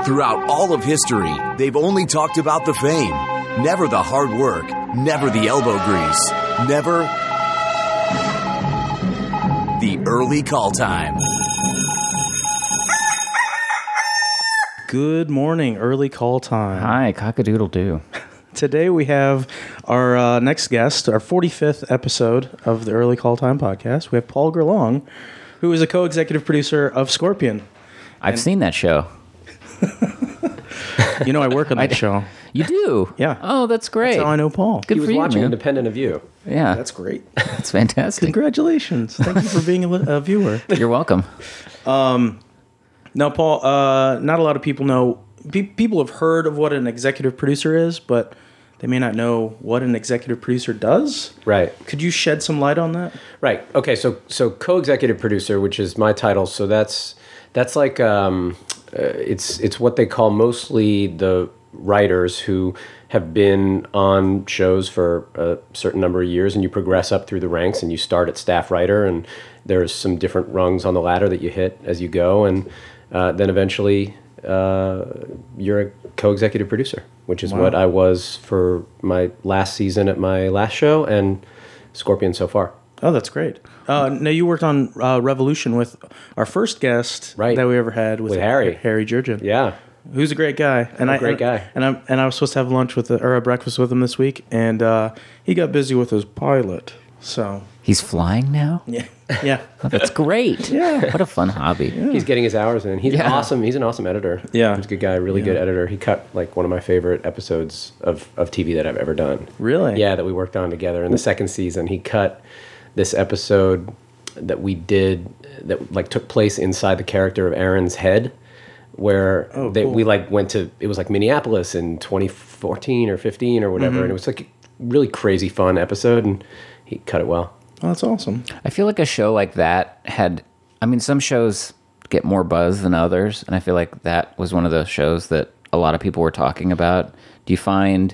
Throughout all of history, they've only talked about the fame, never the hard work, never the elbow grease, never the early call time. Good morning, early call time. Hi, cock-a-doodle-doo. Today we have our next guest, our 45th episode of the Early Call Time podcast. We have Paul Gerlong, who is a co-executive producer of Scorpion. I've seen that show. You know, I work on that show. You do? Yeah. Oh, that's great. That's how I know Paul. Good He was for you, watching man. Independent of You. Yeah, That's great. that's fantastic. Congratulations. Thank you for being a viewer. You're welcome. Now, Paul, not a lot of people know. People have heard of what an executive producer is, but they may not know what an executive producer does. Right. Could you shed some light on that? Right. Okay. So co-executive producer, which is my title. So that's like it's what they call mostly the writers who have been on shows for a certain number of years, and you progress up through the ranks, and you start at staff writer, and there's some different rungs on the ladder that you hit as you go, and then eventually you're a co-executive producer, which is what I was for my last season at my last show and Scorpion so far. Oh, that's great. Now, you worked on Revolution with our first guest that we ever had with Harry Jurgen. Yeah. Who's a great guy, Great guy. And I was supposed to have lunch with or a breakfast with him this week, and he got busy with his pilot. So He's flying now? yeah. Oh, that's great. Yeah. What a fun hobby. He's getting his hours in. He's awesome. He's an awesome editor. Yeah. He's a good guy, really good editor. He cut like one of my favorite episodes of TV that I've ever done. Really? Yeah, that we worked on together in the second season. He cut this episode that we did that like took place inside the character of Aaron's head, where we like went to, it was like Minneapolis in 2014 or 15 or whatever, and it was like a really crazy fun episode, and he cut it well. Oh, that's awesome. I feel like a show like that some shows get more buzz than others, and I feel like that was one of those shows that a lot of people were talking about. Do you find,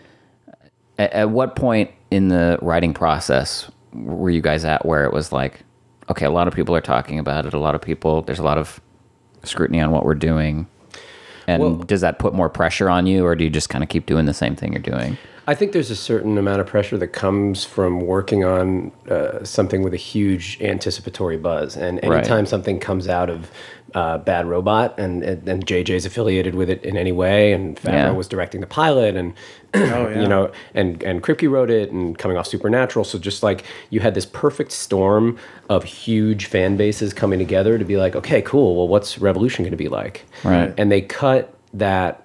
at what point in the writing process were you guys at where it was like, okay, a lot of people are talking about it, there's a lot of scrutiny on what we're doing, and does that put more pressure on you, or do you just kind of keep doing the same thing you're doing? I think there's a certain amount of pressure that comes from working on something with a huge anticipatory buzz. And anytime something comes out of Bad Robot, and JJ's affiliated with it in any way, and Favreau was directing the pilot, and you know, and Kripke wrote it, and coming off Supernatural, so just like you had this perfect storm of huge fan bases coming together to be like, okay, cool. Well, what's Revolution going to be like? Right. And they cut that.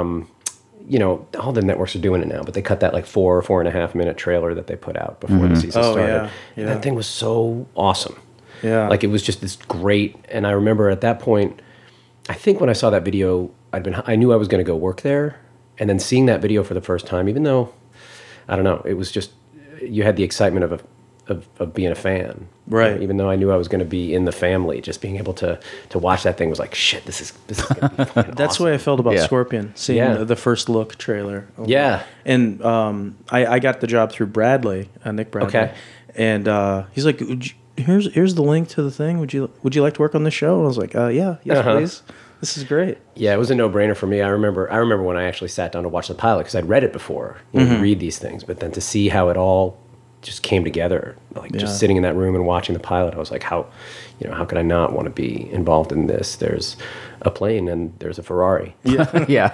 You know, all the networks are doing it now, but they cut that like 4.5 minute trailer that they put out before the season started. And that thing was so awesome. Yeah. Like it was just this great. And I remember at that point, I think when I saw that video, I knew I was going to go work there. And then seeing that video for the first time, even though, I don't know, it was just, you had the excitement of being a fan. Right. Even though I knew I was going to be in the family, just being able to watch that thing was like, shit, this is going to be fucking That's awesome. the way I felt about Scorpion, seeing the first look trailer. Yeah. And I got the job through Bradley, Nick Bradley. Okay. And he's like, here's the link to the thing. Would you like to work on the show? And I was like, yes, please. This is great. Yeah, it was a no-brainer for me. I remember when I actually sat down to watch the pilot, because I'd read it before. You read these things, but then to see how it all just came together, like just sitting in that room and watching the pilot, I was like, how could I not want to be involved in this? There's a plane and there's a Ferrari. Yeah.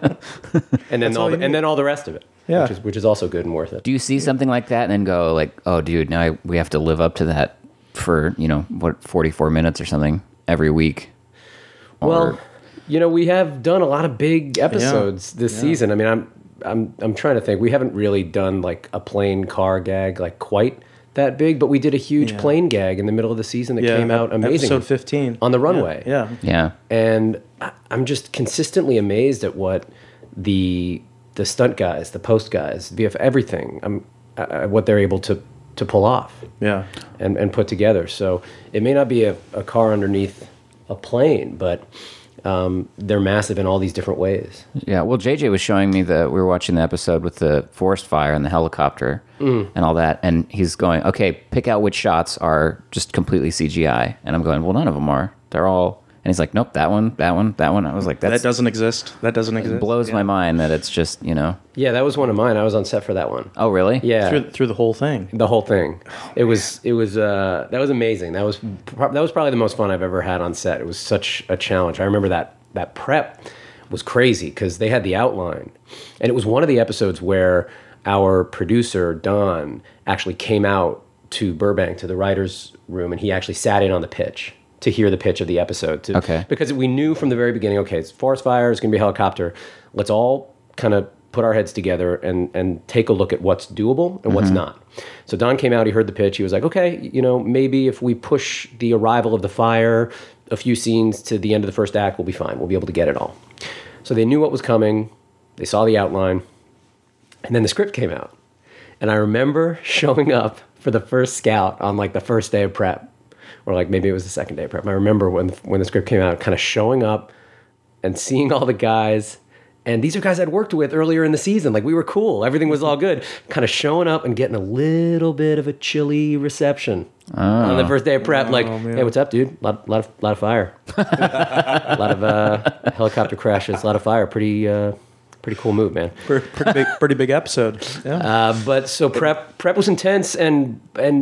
And then all the rest of it. Yeah. Which is also good and worth it. Do you see something like that and then go like, oh, dude, now we have to live up to that for, 44 minutes or something every week? Well, we have done a lot of big episodes this season. I mean, I'm trying to think. We haven't really done like a plane car gag like quite that big, but we did a huge plane gag in the middle of the season that came out amazing. Episode 15 on the runway. Yeah. And I'm just consistently amazed at what the stunt guys, the post guys, VF, everything, what they're able to pull off. Yeah. And put together. So it may not be a car underneath a plane, but they're massive in all these different ways. Yeah, well, JJ was showing me we were watching the episode with the forest fire and the helicopter and all that, and he's going, okay, pick out which shots are just completely CGI. And I'm going, well, none of them are. They're all And he's like, nope, that one. I was like, That doesn't exist. That doesn't it exist. blows my mind that it's just, Yeah, that was one of mine. I was on set for that one. Oh, really? Yeah. Through the whole thing. The whole thing. It was that was amazing. That was probably the most fun I've ever had on set. It was such a challenge. I remember that prep was crazy because they had the outline. And it was one of the episodes where our producer, Don, actually came out to Burbank to the writer's room, and he actually sat in on the pitch to hear the pitch of the episode. Okay. Because we knew from the very beginning, okay, it's forest fire, it's going to be a helicopter. Let's all kind of put our heads together and take a look at what's doable and what's not. So Don came out, he heard the pitch, he was like, okay, maybe if we push the arrival of the fire a few scenes to the end of the first act, we'll be fine. We'll be able to get it all. So they knew what was coming. They saw the outline. And then the script came out. And I remember showing up for the first scout on like the first day of prep, or like maybe it was the second day of prep. I remember when the script came out, kind of showing up and seeing all the guys. And these are guys I'd worked with earlier in the season. Like, we were cool. Everything was all good. Kind of showing up and getting a little bit of a chilly reception on the first day of prep. Like, hey, what's up, dude? Lot of fire. A lot of helicopter crashes. A lot of fire. Pretty cool move, man. Pretty big episode. Yeah. But so prep was intense and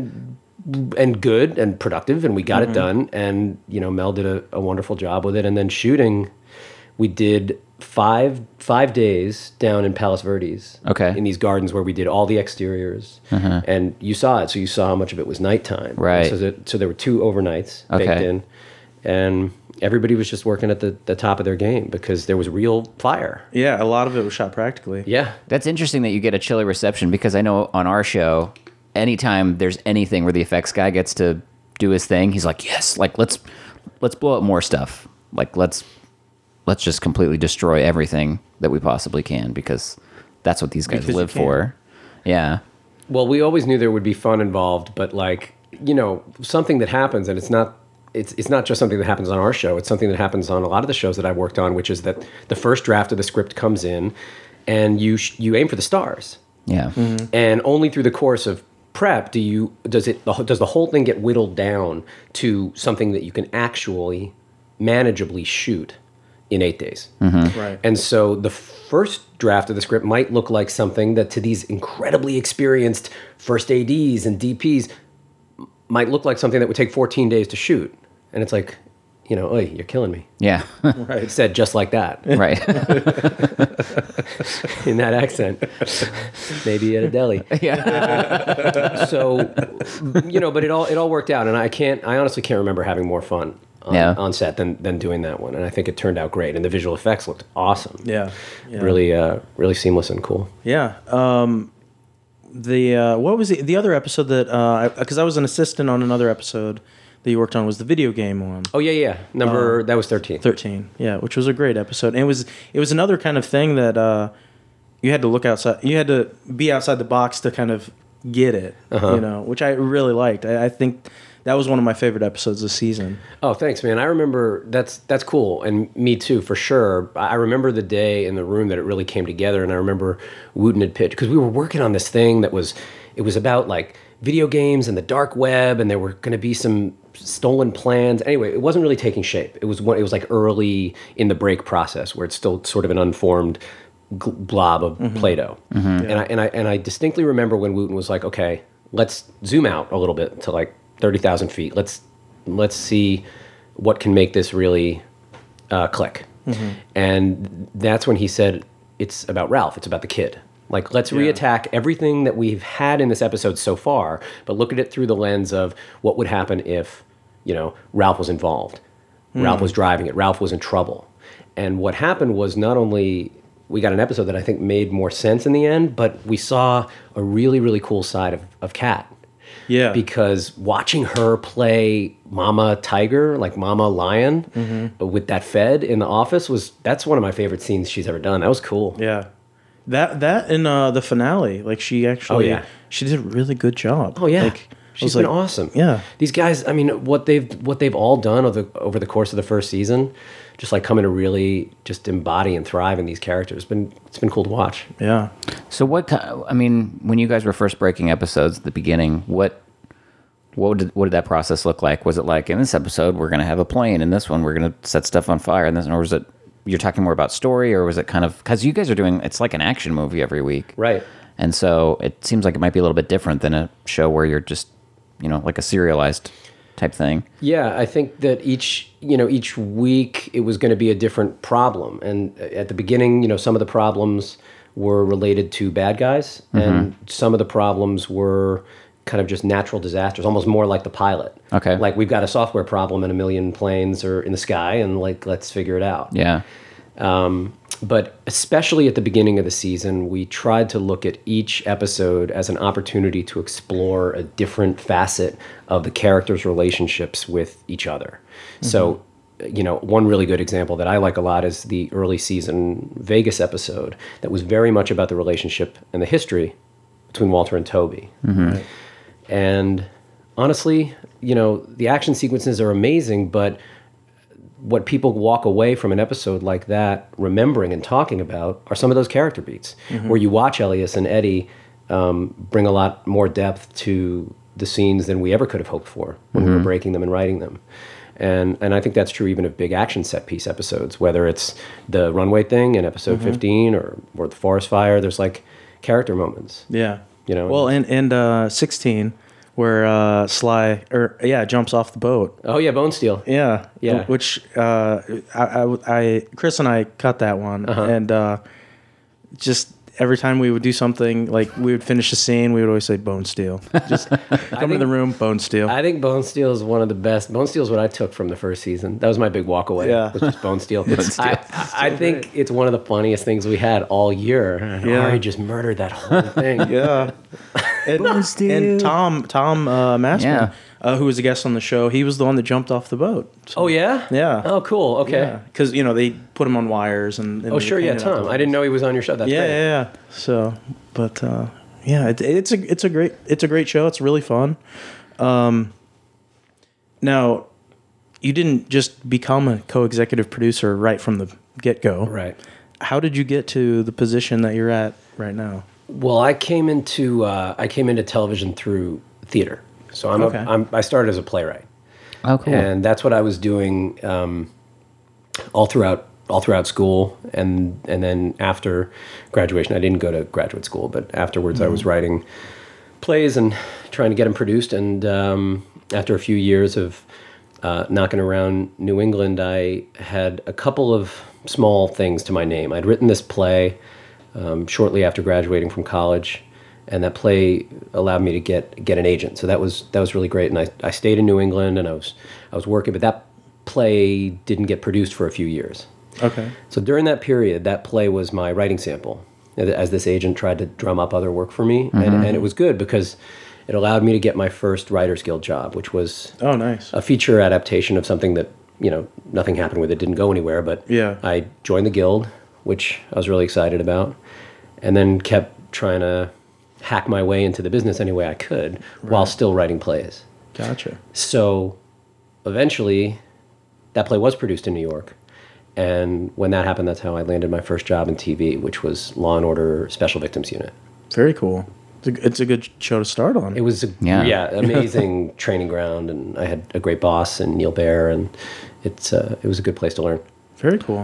good and productive, and we got it done. And Mel did a wonderful job with it. And then shooting, we did five days down in Palos Verdes. Okay. In these gardens where we did all the exteriors, and you saw it, so you saw how much of it was nighttime. Right. So there were 2 overnights baked in, and everybody was just working at the top of their game because there was real fire. Yeah, a lot of it was shot practically. Yeah. That's interesting that you get a chilly reception, because I know on our show, anytime there's anything where the effects guy gets to do his thing, he's like, yes, like let's blow up more stuff. Like let's just completely destroy everything that we possibly can, because that's what these guys Because you live can. for. Yeah. Well, we always knew there would be fun involved, but something that happens, and it's not just something that happens on our show. It's something that happens on a lot of the shows that I've worked on, which is that the first draft of the script comes in, and you aim for the stars, Yeah. and only through the course of prep does the whole thing get whittled down to something that you can actually manageably shoot in 8 days. Right. And so the first draft of the script might look like something that to these incredibly experienced first ADs and DPs might look like something that would take 14 days to shoot. And it's like, oy, you're killing me. Yeah. Right. It's said just like that, Right. in that accent. Maybe at a deli. Yeah. So, but it all worked out. And I honestly can't remember having more fun on set than doing that one. And I think it turned out great. And the visual effects looked awesome. Yeah. Really seamless and cool. Yeah. What was the other episode that because I was an assistant on another episode that you worked on was the video game one. Oh yeah. That was 13. 13. Yeah, which was a great episode. And it was another kind of thing that you had to look outside. You had to be outside the box to kind of get it. Which I really liked. I think that was one of my favorite episodes this season. Oh, thanks, man. I remember that's cool, and me too, for sure. I remember the day in the room that it really came together, and I remember Wooten had pitched, because we were working on this thing it was about like video games and the dark web, and there were going to be some stolen plans. Anyway, it wasn't really taking shape. It was like early in the break process where it's still sort of an unformed blob of Play-Doh. And I distinctly remember when Wooten was like, okay, let's zoom out a little bit to like 30,000 feet. Let's see what can make this really click. And that's when he said, it's about Ralph. It's about the kid. Like, let's reattack everything that we've had in this episode so far, but look at it through the lens of what would happen if, Ralph was involved. Ralph was driving it. Ralph was in trouble. And what happened was not only we got an episode that I think made more sense in the end, but we saw a really, really cool side of Kat. Yeah. Because watching her play Mama Tiger, like Mama Lion, with that Fed in the office that's one of my favorite scenes she's ever done. That was cool. Yeah. That in the finale, like she actually, she did a really good job. Oh yeah, like, she's been awesome. Yeah, these guys. I mean, what they've all done over the course of the first season, just like coming to really just embody and thrive in these characters. It's been cool to watch. Yeah. So when you guys were first breaking episodes at the beginning, what what did that process look like? Was it like, in this episode we're going to have a plane, in this one we're going to set stuff on fire, and this, or was it you're talking more about story, or was it kind of, because you guys are doing, it's like an action movie every week, Right. and so it seems like it might be a little bit different than a show where you're just, like a serialized type thing. Yeah, I think that each week it was going to be a different problem. And at the beginning, some of the problems were related to bad guys, and some of the problems were kind of just natural disasters, almost more like the pilot. Okay. Like, we've got a software problem and a million planes are in the sky, and like, let's figure it out. Yeah. But especially at the beginning of the season, we tried to look at each episode as an opportunity to explore a different facet of the characters' relationships with each other. So, one really good example that I like a lot is the early season Vegas episode that was very much about the relationship and the history between Walter and Toby. Right. And honestly, the action sequences are amazing, but what people walk away from an episode like that remembering and talking about are some of those character beats, where you watch Elias and Eddie bring a lot more depth to the scenes than we ever could have hoped for when we were breaking them and writing them. And I think that's true even of big action set piece episodes, whether it's the runway thing in episode 15 or the forest fire. There's like character moments. Yeah. Well, and 16, where Sly jumps off the boat. Oh yeah, Bone Steel. Yeah. Yeah. Which I Chris and I cut that one, and just every time we would do something, like we would finish a scene, we would always say Bone Steel. Just come in the room, Bone Steel. I think Bone Steel is one of the best. Bone Steel is what I took from the first season. That was my big walk away. Yeah. Was just Bone Steel. I think it's one of the funniest things we had all year. Yeah. Ari just murdered that whole thing. Yeah. And Tom Massman, who was a guest on the show, he was the one that jumped off the boat. So, Oh yeah. yeah. Oh cool. Okay. Because they put him on wires and Oh sure. Yeah. Tom. I didn't know he was on your show. That's great. Yeah. So, but it's a great show. It's really fun. Now, you didn't just become a co-executive producer right from the get-go. Right. How did you get to the position that you're at right now? Well, I came into television through theater. So I started as a playwright. Oh, cool. And that's what I was doing all throughout school, and then after graduation. I didn't go to graduate school, but afterwards I was writing plays and trying to get them produced. And after a few years of knocking around New England, I had a couple of small things to my name. I'd written this play shortly after graduating from college, and that play allowed me to get an agent. So that was really great. And I stayed in New England, and I was working, but that play didn't get produced for a few years. Okay. So during that period, that play was my writing sample, as this agent tried to drum up other work for me, and it was good because it allowed me to get my first Writers Guild job, which was nice. a feature adaptation of something that nothing happened with. It didn't go anywhere, but I joined the guild, which I was really excited about, and then kept trying to hack my way into the business any way I could while still writing plays. Gotcha. So eventually that play was produced in New York. And when that happened, that's how I landed my first job in TV, which was Law and Order Special Victims Unit. Very cool. It's a good show to start on. It was amazing training ground, and I had a great boss in Neil Baer, and it was a good place to learn. Very cool.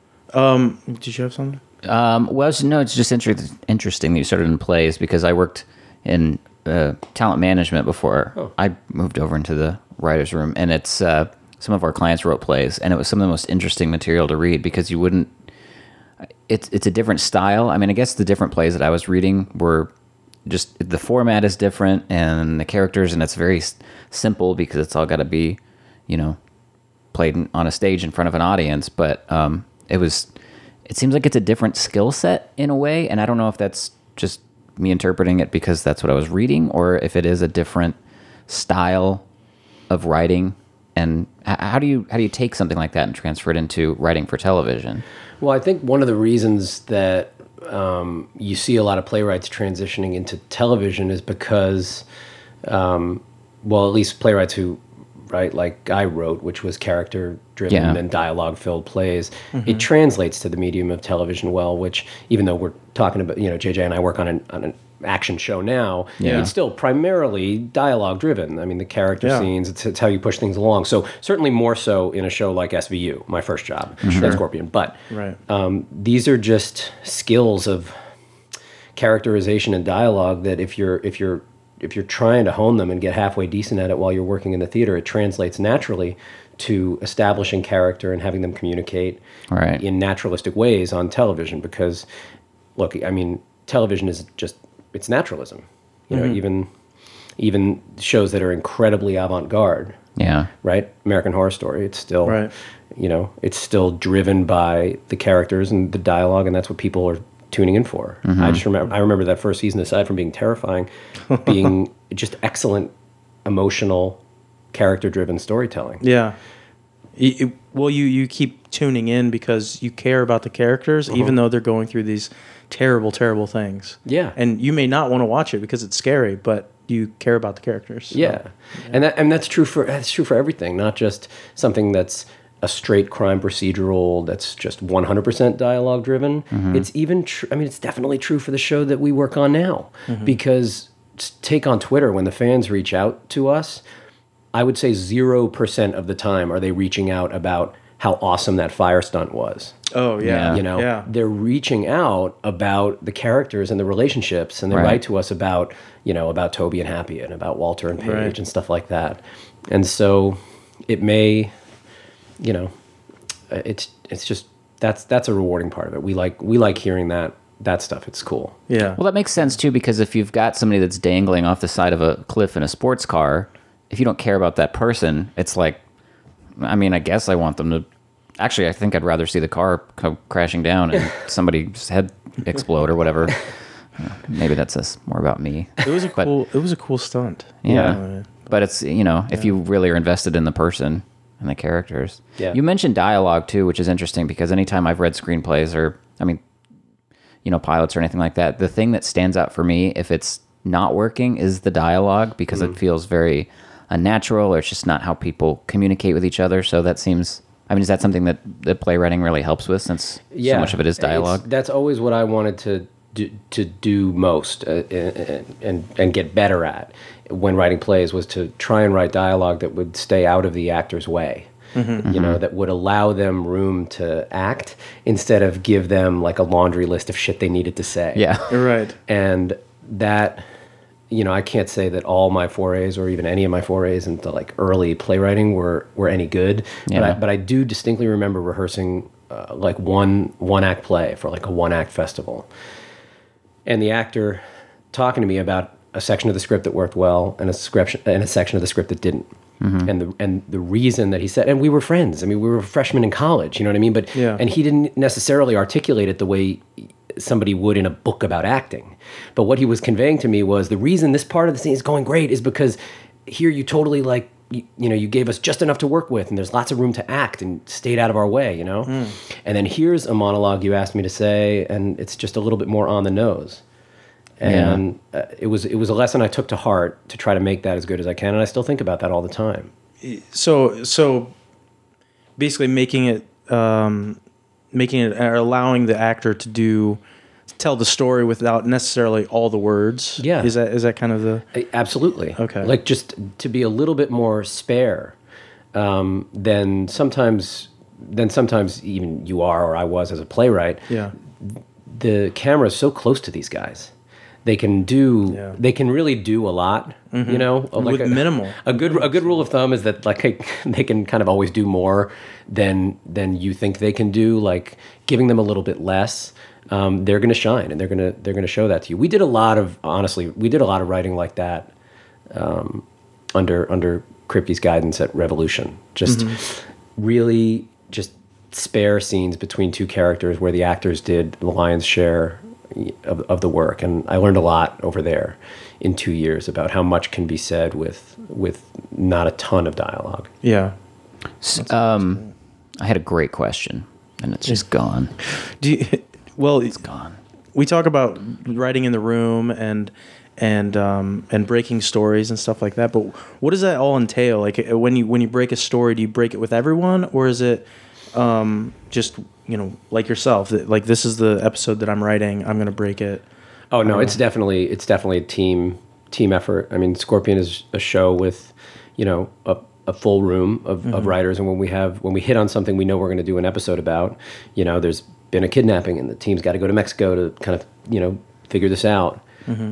Did you have something? It's just interesting that you started in plays, because I worked in talent management before I moved over into the writer's room, and it's some of our clients wrote plays, and it was some of the most interesting material to read, because it's a different style. I mean, I guess the different plays that I was reading were just, the format is different, and the characters, and it's very simple because it's all got to be, played on a stage in front of an audience, but it seems like it's a different skill set in a way, and I don't know if that's just me interpreting it because that's what I was reading, or if it is a different style of writing. And how do you take something like that and transfer it into writing for television? Well, I think one of the reasons that you see a lot of playwrights transitioning into television is because, at least playwrights who write like I wrote, which was character-driven and dialogue-filled plays, it translates to the medium of television well, which, even though we're talking about, JJ and I work on action show now, Yeah. it's still primarily dialogue driven. I mean, the character scenes, it's how you push things along. So certainly more so in a show like SVU, my first job at Scorpion. But Right. these are just skills of characterization and dialogue that if you're trying to hone them and get halfway decent at it while you're working in the theater, it translates naturally to establishing character and having them communicate Right. in naturalistic ways on television. Because, look, I mean, television is just, it's naturalism. You know, even shows that are incredibly avant-garde, Yeah. right? American Horror Story, it's still, Right. you know, it's still driven by the characters and the dialogue, and that's what people are tuning in for. I remember that first season, aside from being terrifying, being just excellent, emotional, character-driven storytelling. Yeah. Well, you keep tuning in because you care about the characters, even though they're going through these terrible, terrible things. Yeah. And you may not want to watch it because it's scary, but you care about the characters. So. Yeah. And that's true for everything, not just something that's a straight crime procedural that's just 100% dialogue driven. It's even it's definitely true for the show that we work on now, because take on Twitter, when the fans reach out to us, I would say 0% of the time are they reaching out about how awesome that fire stunt was. Oh, yeah. You know, Yeah. they're reaching out about the characters and the relationships, and they Right. write to us about, you know, about Toby and Happy and about Walter and Paige Right. and stuff like that. And so it may, you know, it's just, that's a rewarding part of it. We like hearing that stuff. It's cool. Yeah. Well, that makes sense too, because if you've got somebody that's dangling off the side of a cliff in a sports car, if you don't care about that person, it's like, I mean, I guess I want them to. Actually, I think I'd rather see the car come crashing down and somebody's head explode or whatever. Maybe that's more about me. It was a cool stunt. Yeah. But it's, you know, if you really are invested in the person and the characters. Yeah. You mentioned dialogue too, which is interesting because anytime I've read screenplays or, I mean, you know, pilots or anything like that, the thing that stands out for me, if it's not working, is the dialogue, because it feels very unnatural, or it's just not how people communicate with each other. So that seems, I mean, is that something that playwriting really helps with, since so much of it is dialogue? That's always what I wanted to do most and get better at when writing plays, was to try and write dialogue that would stay out of the actor's way. You know, that would allow them room to act instead of give them like a laundry list of shit they needed to say. Yeah. You're right. And that, you know, I can't say that all my forays or even any of my forays into like early playwriting were any good. Yeah. But I do distinctly remember rehearsing like one act play for like a one act festival, and the actor talking to me about a section of the script that worked well and a section of the script that didn't. And the reason that he said, and we were friends. I mean, we were freshmen in college, you know what I mean? But Yeah. and he didn't necessarily articulate it the way somebody would in a book about acting. But what he was conveying to me was, the reason this part of the scene is going great is because here you totally like, you know, you gave us just enough to work with, and there's lots of room to act and stayed out of our way, you know? And then here's a monologue you asked me to say, and it's just a little bit more on the nose. And it was a lesson I took to heart to try to make that as good as I can, and I still think about that all the time. So basically making it or allowing the actor to tell the story without necessarily all the words. Yeah. Is that kind of the... Absolutely. Okay. Like, just to be a little bit more spare than sometimes even you are, or I was as a playwright. Yeah. The camera is so close to these guys. They can really do a lot, you know, With minimal. A good rule of thumb is that like they can kind of always do more than you think they can do. Like, giving them a little bit less, they're going to shine, and they're going to show that to you. We did a lot of writing like that under Kripke's guidance at Revolution. Just really just spare scenes between two characters where the actors did the lion's share of the work, and I learned a lot over there in 2 years about how much can be said with not a ton of dialogue. Yeah. I had a great question, and it's just gone. It's gone. We talk about writing in the room and breaking stories and stuff like that, but what does that all entail? Like, when you break a story, do you break it with everyone, or is it just, you know, like yourself, that like, this is the episode that I'm writing, I'm going to break it Oh no, it's definitely a team effort. I mean, Scorpion is a show with, a full room of writers, and when we hit on something we know we're going to do an episode about, there's been a kidnapping and the team's got to go to Mexico to kind of figure this out.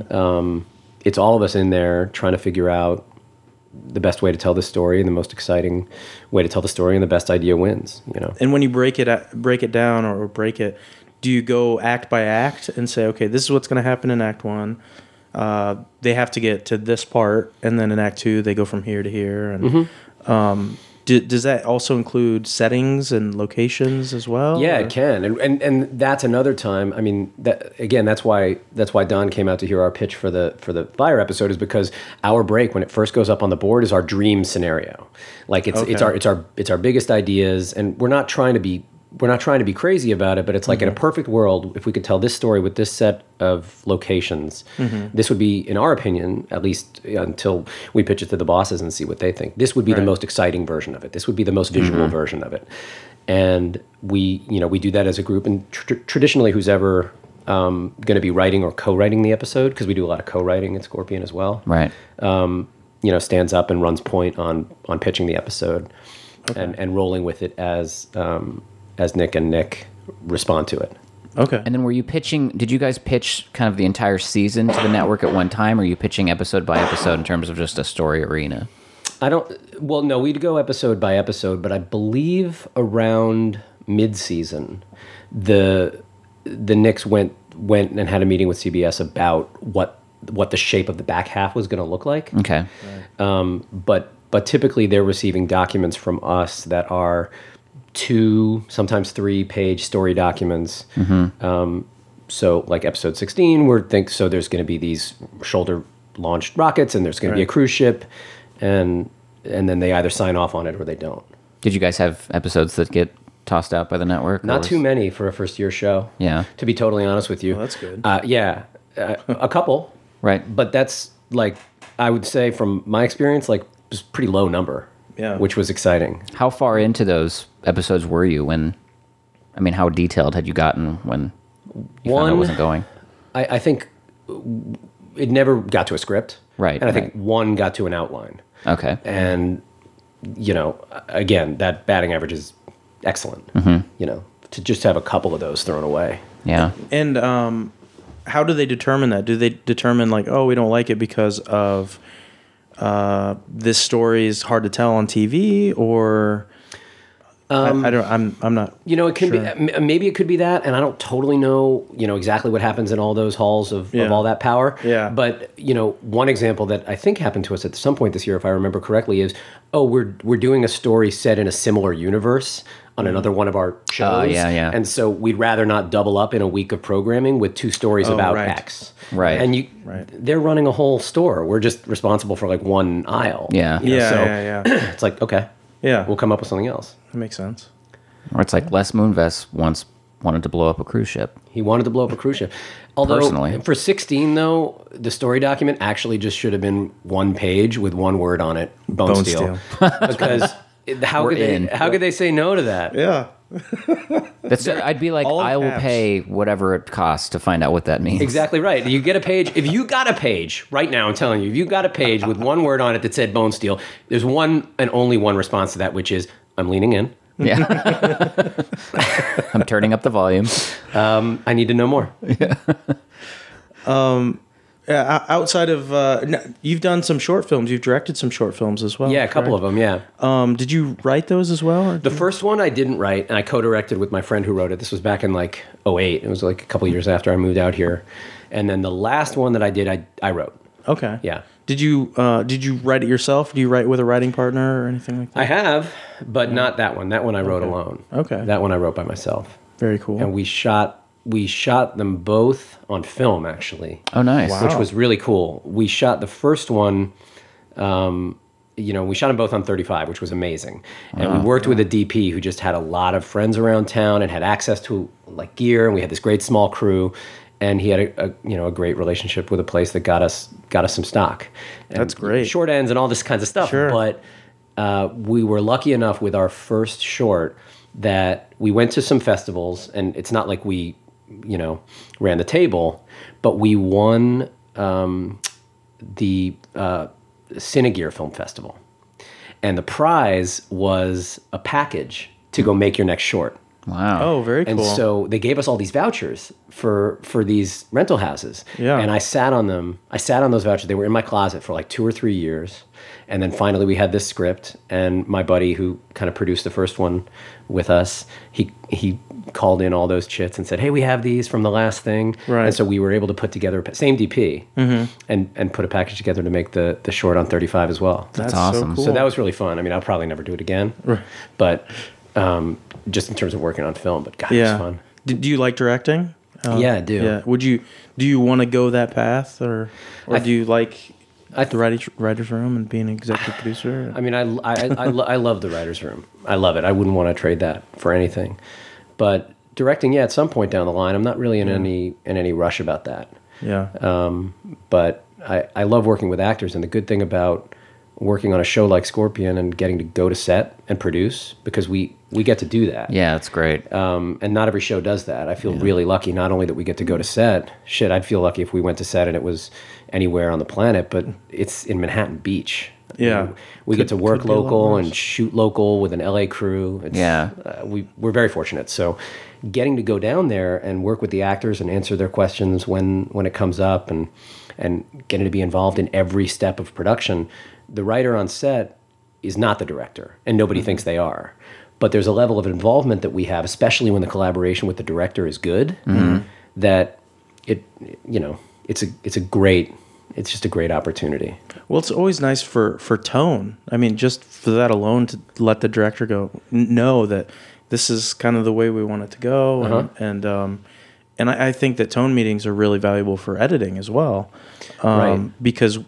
It's all of us in there trying to figure out the best way to tell the story and the most exciting way to tell the story, and the best idea wins. And when you break it down or break it, do you go act by act and say, okay, this is what's going to happen in Act 1? They have to get to this part, and then in Act 2 they go from here to here. And does that also include settings and locations as well? Yeah, it can, and that's another time. I mean, that's why Don came out to hear our pitch for the Fire episode, is because our break, when it first goes up on the board, is our dream scenario. Like it's our biggest ideas, and we're not trying to be crazy about it, but it's like in a perfect world, if we could tell this story with this set of locations, this would be, in our opinion, at least until we pitch it to the bosses and see what they think, this would be the most exciting version of it. This would be the most visual version of it. And we do that as a group, and traditionally who's ever going to be writing or co-writing the episode, because we do a lot of co-writing at Scorpion as well. Right. Stands up and runs point on pitching the episode, and rolling with it as Nick and Nick respond to it. Okay. And then did you guys pitch kind of the entire season to the network at one time, or are you pitching episode by episode in terms of just a story arena? No, we'd go episode by episode, but I believe around mid-season, the Knicks went and had a meeting with CBS about what the shape of the back half was going to look like. Okay. But typically they're receiving documents from us that are 2, sometimes 3-page story documents. So like episode 16, so there's going to be these shoulder-launched rockets, and there's going to be a cruise ship, and then they either sign off on it or they don't. Did you guys have episodes that get tossed out by the network? Not too many for a first-year show. Yeah. To be totally honest with you. Well, that's good. A couple. Right. But that's, like, I would say from my experience, like, just a pretty low number. Yeah. Which was exciting. How far into those episodes were you how detailed had you gotten when you found out it wasn't going? I think it never got to a script. Right. And I think one got to an outline. Okay. And, again, that batting average is excellent. To just have a couple of those thrown away. Yeah. And how do they determine that? Do they determine, like, oh, we don't like it because of this story is hard to tell on TV, or I'm not. It can be, maybe it could be that, and I don't totally know, exactly what happens in all those halls of all that power. Yeah. But one example that I think happened to us at some point this year, if I remember correctly, is we're doing a story set in a similar universe on another one of our shows. Yeah. And so we'd rather not double up in a week of programming with 2 stories about right. X. Right. And they're running a whole store. We're just responsible for like one aisle. Yeah. Yeah. It's like, okay, Yeah. we'll come up with something else. That makes sense. Or it's like Les Moonves once wanted to blow up a cruise ship. He wanted to blow up a cruise ship. Although, Personally. for 16, though, the story document actually just should have been 1 page with 1 word on it, Bone Steel. Because how could they say no to that? Yeah. I'd be like, all in I will caps. pay whatever it costs to find out what that means. Exactly right. You get a page. If you got a page, right now, I'm telling you, if you got a page with 1 word on it that said Bone Steel, there's one and only one response to that, which is, I'm leaning in. Yeah. I'm turning up the volume. I need to know more. Yeah, outside of you've done some short films. You've directed some short films as well. Yeah, a couple of them, yeah. Did you write those as well? Or The first one I didn't write, and I co-directed with my friend who wrote it. This was back in like 2008. It was like a couple years after I moved out here. And then the last one that I did, I wrote. Okay. Yeah. Did you write it yourself? Do you write with a writing partner or anything like that? I have, but not that one. That one I wrote alone. Okay. That one I wrote by myself. Very cool. And we shot them both on film, actually. Oh, nice. Wow. Which was really cool. We shot the first one, we shot them both on 35, which was amazing. And we worked with a DP who just had a lot of friends around town and had access to like gear, and we had this great small crew. And he had a great relationship with a place that got us some stock. And That's great. Short ends and all this kinds of stuff. Sure. But we were lucky enough with our first short that we went to some festivals, and it's not like we ran the table, but we won the Cinegear Film Festival. And the prize was a package to go make your next short. Wow. Oh, very cool. And so they gave us all these vouchers for these rental houses. Yeah. And I sat on them. I sat on those vouchers. They were in my closet for like 2 or 3 years. And then finally we had this script, and my buddy who kind of produced the first one with us, he called in all those chits and said, hey, we have these from the last thing. Right. And so we were able to put together, same DP, and put a package together to make the short on 35 as well. That's awesome. So, cool. So that was really fun. I mean, I'll probably never do it again. Right. But just in terms of working on film, but God, it Yeah. was fun. Do you like directing? Yeah, I do. Yeah. Do you want to go that path, or do you like the writer's room and being an executive producer? I mean, I love the writer's room. I love it. I wouldn't want to trade that for anything. But directing, yeah, at some point down the line, I'm not really in any rush about that. Yeah. But I love working with actors, and the good thing about working on a show like Scorpion and getting to go to set and produce, because we get to do that. Yeah, that's great. And not every show does that. I feel really lucky, not only that we get to go to set. Shit, I'd feel lucky if we went to set and it was anywhere on the planet, but it's in Manhattan Beach. Yeah. We get to work could be a lot local worse. and shoot local with an LA crew. Yeah. We're very fortunate. So getting to go down there and work with the actors and answer their questions when it comes up, and getting to be involved in every step of production. The writer on set is not the director, and nobody thinks they are. But there's a level of involvement that we have, especially when the collaboration with the director is good, that it's just a great opportunity. Well, it's always nice for tone. I mean, just for that alone, to let the director know that this is kind of the way we want it to go, and I think that tone meetings are really valuable for editing as well, Right. because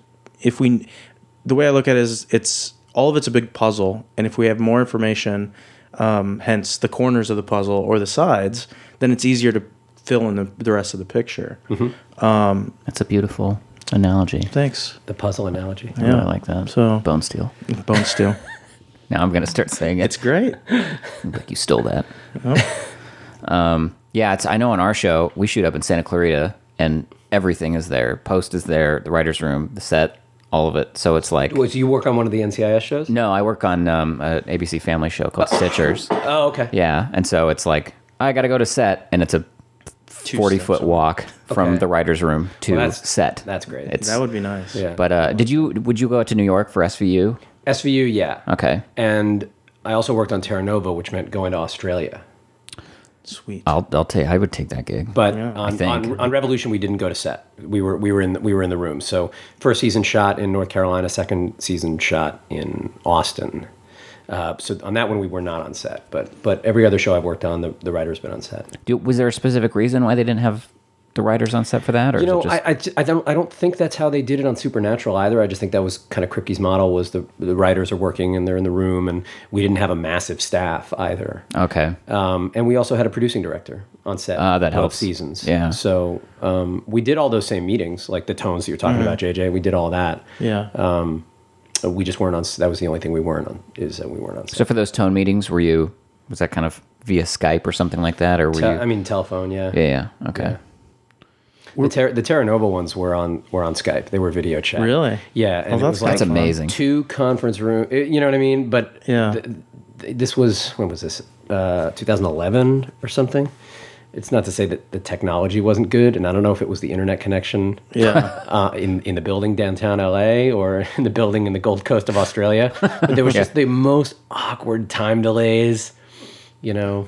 the way I look at it is it's all of it's a big puzzle, and if we have more information, hence the corners of the puzzle or the sides, then it's easier to fill in the rest of the picture. That's a beautiful analogy. Thanks. The puzzle analogy. I really like that. So- Bone Steel. Bone Steel. Now I'm going to start saying it. It's great. Like you stole that. Yeah, I know on our show, we shoot up in Santa Clarita, and everything is there. Post is there, the writer's room, the set, all of it. So it's like... So you work on one of the NCIS shows? No, I work on an ABC Family show called Stitchers. Oh, okay. Yeah, and so it's like, I got to go to set, and it's a 40-foot walk from Okay. the writer's room to Well, that's- set. that's great. That would be nice. Yeah. But would you go out to New York for SVU? SVU, yeah. Okay. And I also worked on Terra Nova, which meant going to Australia. Sweet. I'll tell you, I would take that gig. But I think. on Revolution, we didn't go to set. We were in the room. So first season shot in North Carolina, second season shot in Austin. So on that one, we were not on set. But every other show I've worked on, the writer's been on set. Was there a specific reason why they didn't have the writers on set for that? Or You know, is it just... I don't think that's how they did it on Supernatural either. I just think that was kind of Kripke's model, was the writers are working and they're in the room, and we didn't have a massive staff either. Okay. And we also had a producing director on set. That both helps. seasons. Yeah. So we did all those same meetings, like the tones that you're talking about, JJ. We did all that. Yeah. We just weren't on. That was the only thing we weren't on. Is that we weren't on set. So for those tone meetings, was that kind of via Skype or something like that, or were you? I mean, telephone. Yeah. Yeah. Okay. Yeah. The Terra Nova ones were on Skype. They were video chat. Really? Yeah. And Oh, it was like That's amazing. 2 conference room. You know what I mean? But Yeah. this was, when was this? 2011 or something. It's not to say that the technology wasn't good, and I don't know if it was the internet connection Yeah. in the building downtown LA or in the building in the Gold Coast of Australia. But there was just the most awkward time delays, you know.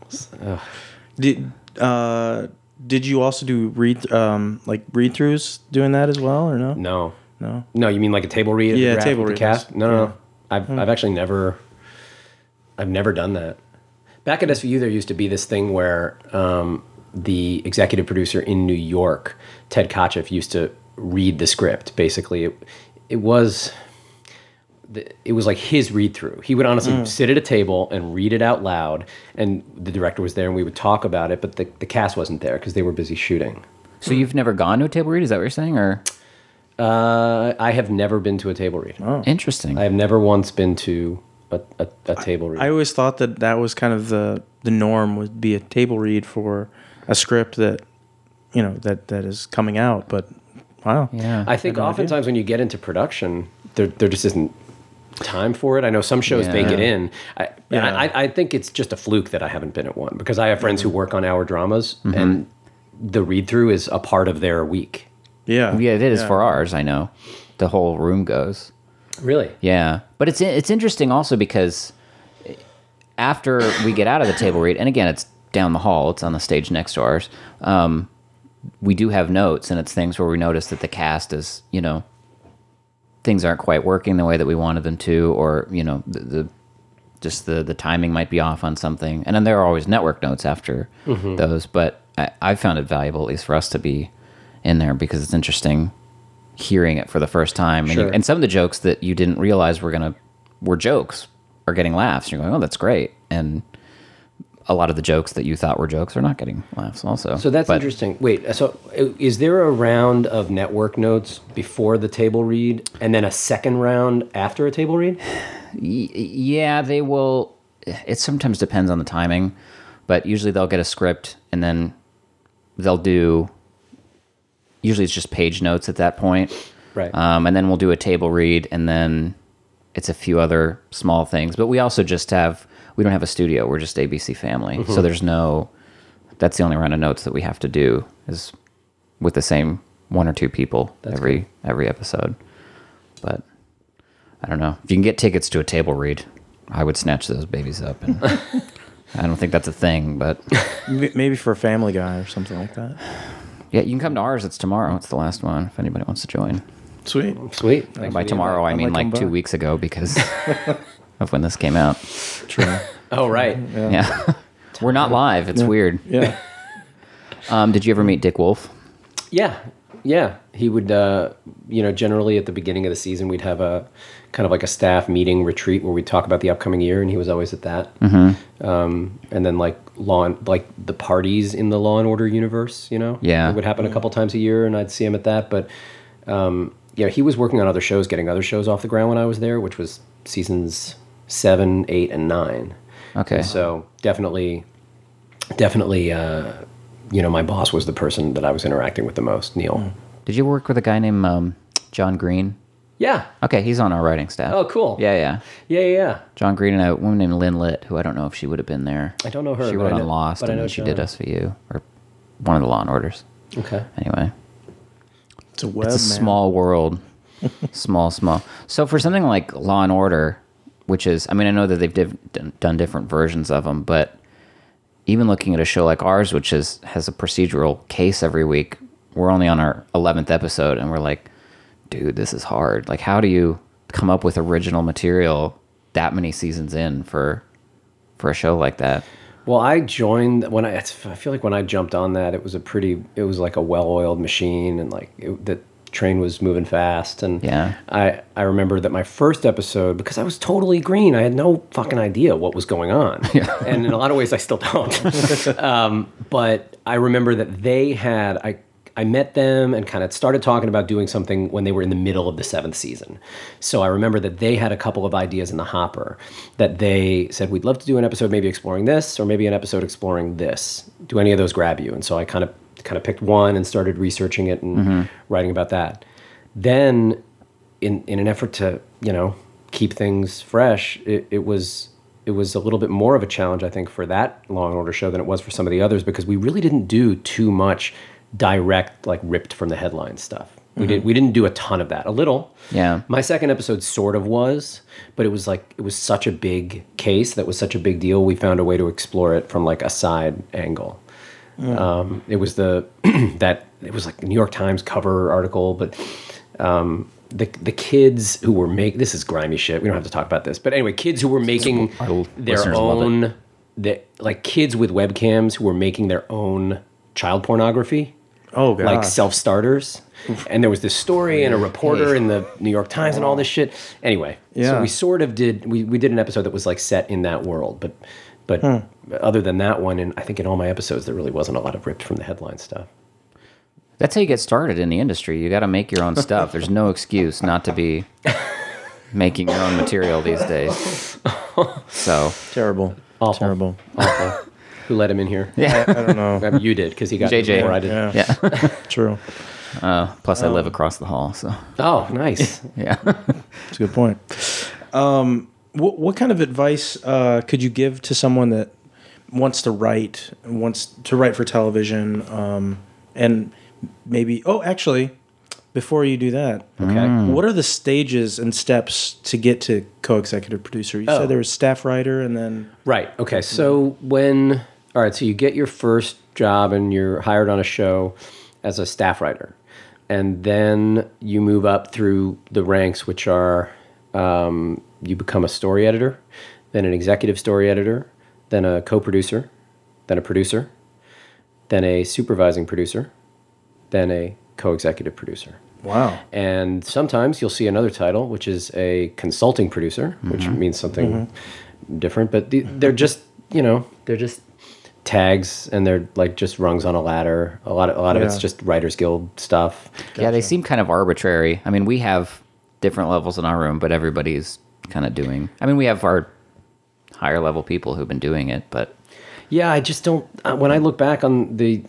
Did you also do read-throughs doing that as well, or no? No, you mean like a table read? Yeah, draft table with the read. cast? No. I've actually never done that. Back at SVU, there used to be this thing where the executive producer in New York, Ted Kotcheff, used to read the script. Basically, it was like his read through. He would honestly sit at a table and read it out loud, and the director was there, and we would talk about it. But the cast wasn't there because they were busy shooting. So you've never gone to a table read? Is that what you're saying, or? I have never been to a table read. Interesting. I have never once been to a table read. I always thought that was kind of the norm, would be a table read for a script that that is coming out. But wow, Yeah. I think oftentimes when you get into production, there just isn't time for it. I know some shows bake it in. I think it's just a fluke that I haven't been at one, because I have friends who work on hour dramas, and the read-through is a part of their week. yeah, It is for ours, I know. The whole room goes. Really? Yeah. But it's interesting also because after we get out of the table read, and again, it's down the hall, it's on the stage next to ours, we do have notes, and it's things where we notice that the cast is, things aren't quite working the way that we wanted them to, or, the timing might be off on something. And then there are always network notes after those, but I found it valuable, at least for us, to be in there, because it's interesting hearing it for the first time. Sure. And some of the jokes that you didn't realize were jokes are getting laughs. You're going, oh, that's great. And a lot of the jokes that you thought were jokes are not getting laughs also. So that's interesting. Wait, so is there a round of network notes before the table read and then a second round after a table read? Yeah, they will. It sometimes depends on the timing, but usually they'll get a script and then they'll do, usually it's just page notes at that point. Right. And then we'll do a table read, and then it's a few other small things. But we also just we don't have a studio. We're just ABC Family. So that's the only round of notes that we have to do, is with the same one or two people every episode. But I don't know. If you can get tickets to a table read, I would snatch those babies up. And I don't think that's a thing, but maybe for a Family Guy or something like that. yeah, you can come to ours. It's tomorrow. It's the last one, if anybody wants to join. Sweet. Sweet. By tomorrow, I mean might like come 2 by. weeks ago, because of when this came out. True. Oh, right. Yeah. We're not live. It's weird. Yeah. Did you ever meet Dick Wolf? Yeah. He would, generally at the beginning of the season, we'd have a kind of like a staff meeting retreat where we'd talk about the upcoming year, and he was always at that. And then like the parties in the Law and Order universe, Yeah. it would happen a couple times a year, and I'd see him at that. But he was working on other shows, getting other shows off the ground when I was there, which was seasons 7, 8, and 9. Okay. And so definitely, my boss was the person that I was interacting with the most, Neil. Did you work with a guy named John Green? Yeah. Okay, he's on our writing staff. Oh, cool. Yeah. Yeah. John Green and a woman named Lynn Litt, who I don't know if she would have been there. I don't know her. She but wrote I on know- Lost, but I and know then she did John. SVU, or one of the Law and Orders. Okay. Anyway, It's a web, it's a man. small world. small. So for something like Law and Order, which is, I mean, I know that they've done different versions of them, but even looking at a show like ours, which has a procedural case every week, we're only on our 11th episode, and we're like, dude, this is hard. Like, how do you come up with original material that many seasons in for a show like that? Well, I joined I feel like when I jumped on that, it was like a well-oiled machine, and like the train was moving fast. And Yeah. I remember that my first episode, because I was totally green, I had no fucking idea what was going on. And in a lot of ways I still don't. But I remember that they had, I met them and kind of started talking about doing something when they were in the middle of the 7th season. So I remember that they had a couple of ideas in the hopper that they said, we'd love to do an episode maybe exploring this, or maybe an episode exploring this. Do any of those grab you? And so I kind of picked one and started researching it and writing about that. Then in an effort to, keep things fresh, it was a little bit more of a challenge, I think, for that Law and Order show than it was for some of the others, because we really didn't do too much direct, like ripped from the headline stuff. We didn't do a ton of that. A little. Yeah. My second episode sort of was, but it was such a big case, that was such a big deal. We found a way to explore it from like a side angle. It was it was like a New York Times cover article, but the kids who were this is grimy shit. We don't have to talk about this, but anyway, kids who were making Our their listeners love own, like kids with webcams who were making their own child pornography. Oh, God. Like self-starters. And there was this story and a reporter in the New York Times and all this shit. Anyway, so Yeah. we sort of did, we did an episode that was like set in that world. But other than that one, and I think in all my episodes, there really wasn't a lot of ripped from the headline stuff. That's how you get started in the industry. You got to make your own stuff. There's no excuse not to be making your own material these days. So Terrible. Awful. Terrible. Awful. Who let him in here? Yeah. I don't know. You did, because he got JJ. before I did. Yeah, Yeah. true. Plus, I live across the hall, so Oh, nice. yeah. That's a good point. What kind of advice could you give to someone that wants to write for television, and maybe? Oh, actually, before you do that, Okay. what are the stages and steps to get to co-executive producer? You said there was staff writer, and then Right. Okay. So so you get your first job and you're hired on a show as a staff writer, and then you move up through the ranks, which are you become a story editor, then an executive story editor, then a co-producer, then a producer, then a supervising producer, then a co-executive producer. wow, And sometimes you'll see another title, which is a consulting producer, which means something different. But they're just, they're just tags, and they're like just rungs on a ladder. A lot of it's Yeah. just Writers Guild stuff. Yeah, they seem kind of arbitrary. I mean, we have different levels in our room, but everybody's kind of doing. I mean, we have our higher level people who've been doing it, but Yeah, I just don't. When I look back on the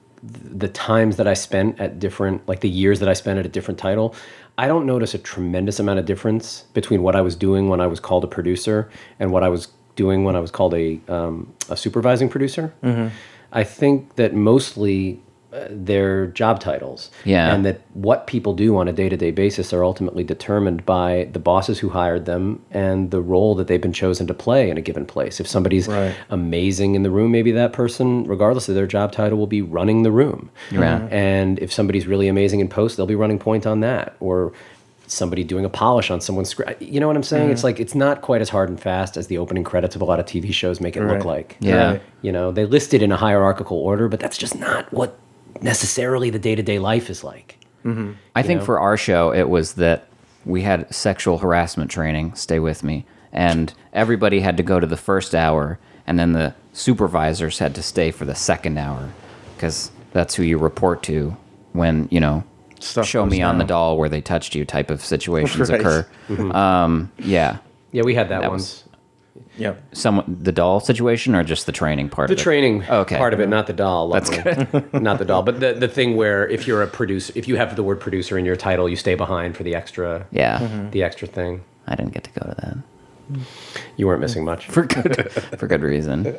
times that I spent at different, like the years that I spent at a different title, I don't notice a tremendous amount of difference between what I was doing when I was called a producer and what I was doing when I was called a supervising producer. I think that mostly they're job titles. Yeah. And that what people do on a day-to-day basis are ultimately determined by the bosses who hired them and the role that they've been chosen to play in a given place. If somebody's Right. amazing in the room, maybe that person, regardless of their job title, will be running the room. Yeah. And if somebody's really amazing in post, they'll be running point on that. Or somebody doing a polish on someone's script. You know what I'm saying? It's like, it's not quite as hard and fast as the opening credits of a lot of TV shows make it look Right. like. Yeah. Right. They list it in a hierarchical order, but that's just not what necessarily the day-to-day life is like. I think for our show, it was that we had sexual harassment training, stay with me, and everybody had to go to the first hour, and then the supervisors had to stay for the second hour, because that's who you report to when, Stuff show goes me on the down. doll where they touched you type of situations Right. occur. Yeah. Yeah, we had that That once. Yep. The doll situation or just the training part The of it? training Okay. part of it, not the doll. That's luckily. Not the doll, but the thing where if you're a producer, if you have the word producer in your title, you stay behind for the extra Yeah. the extra thing. I didn't get to go to that. You weren't missing much. For good reason.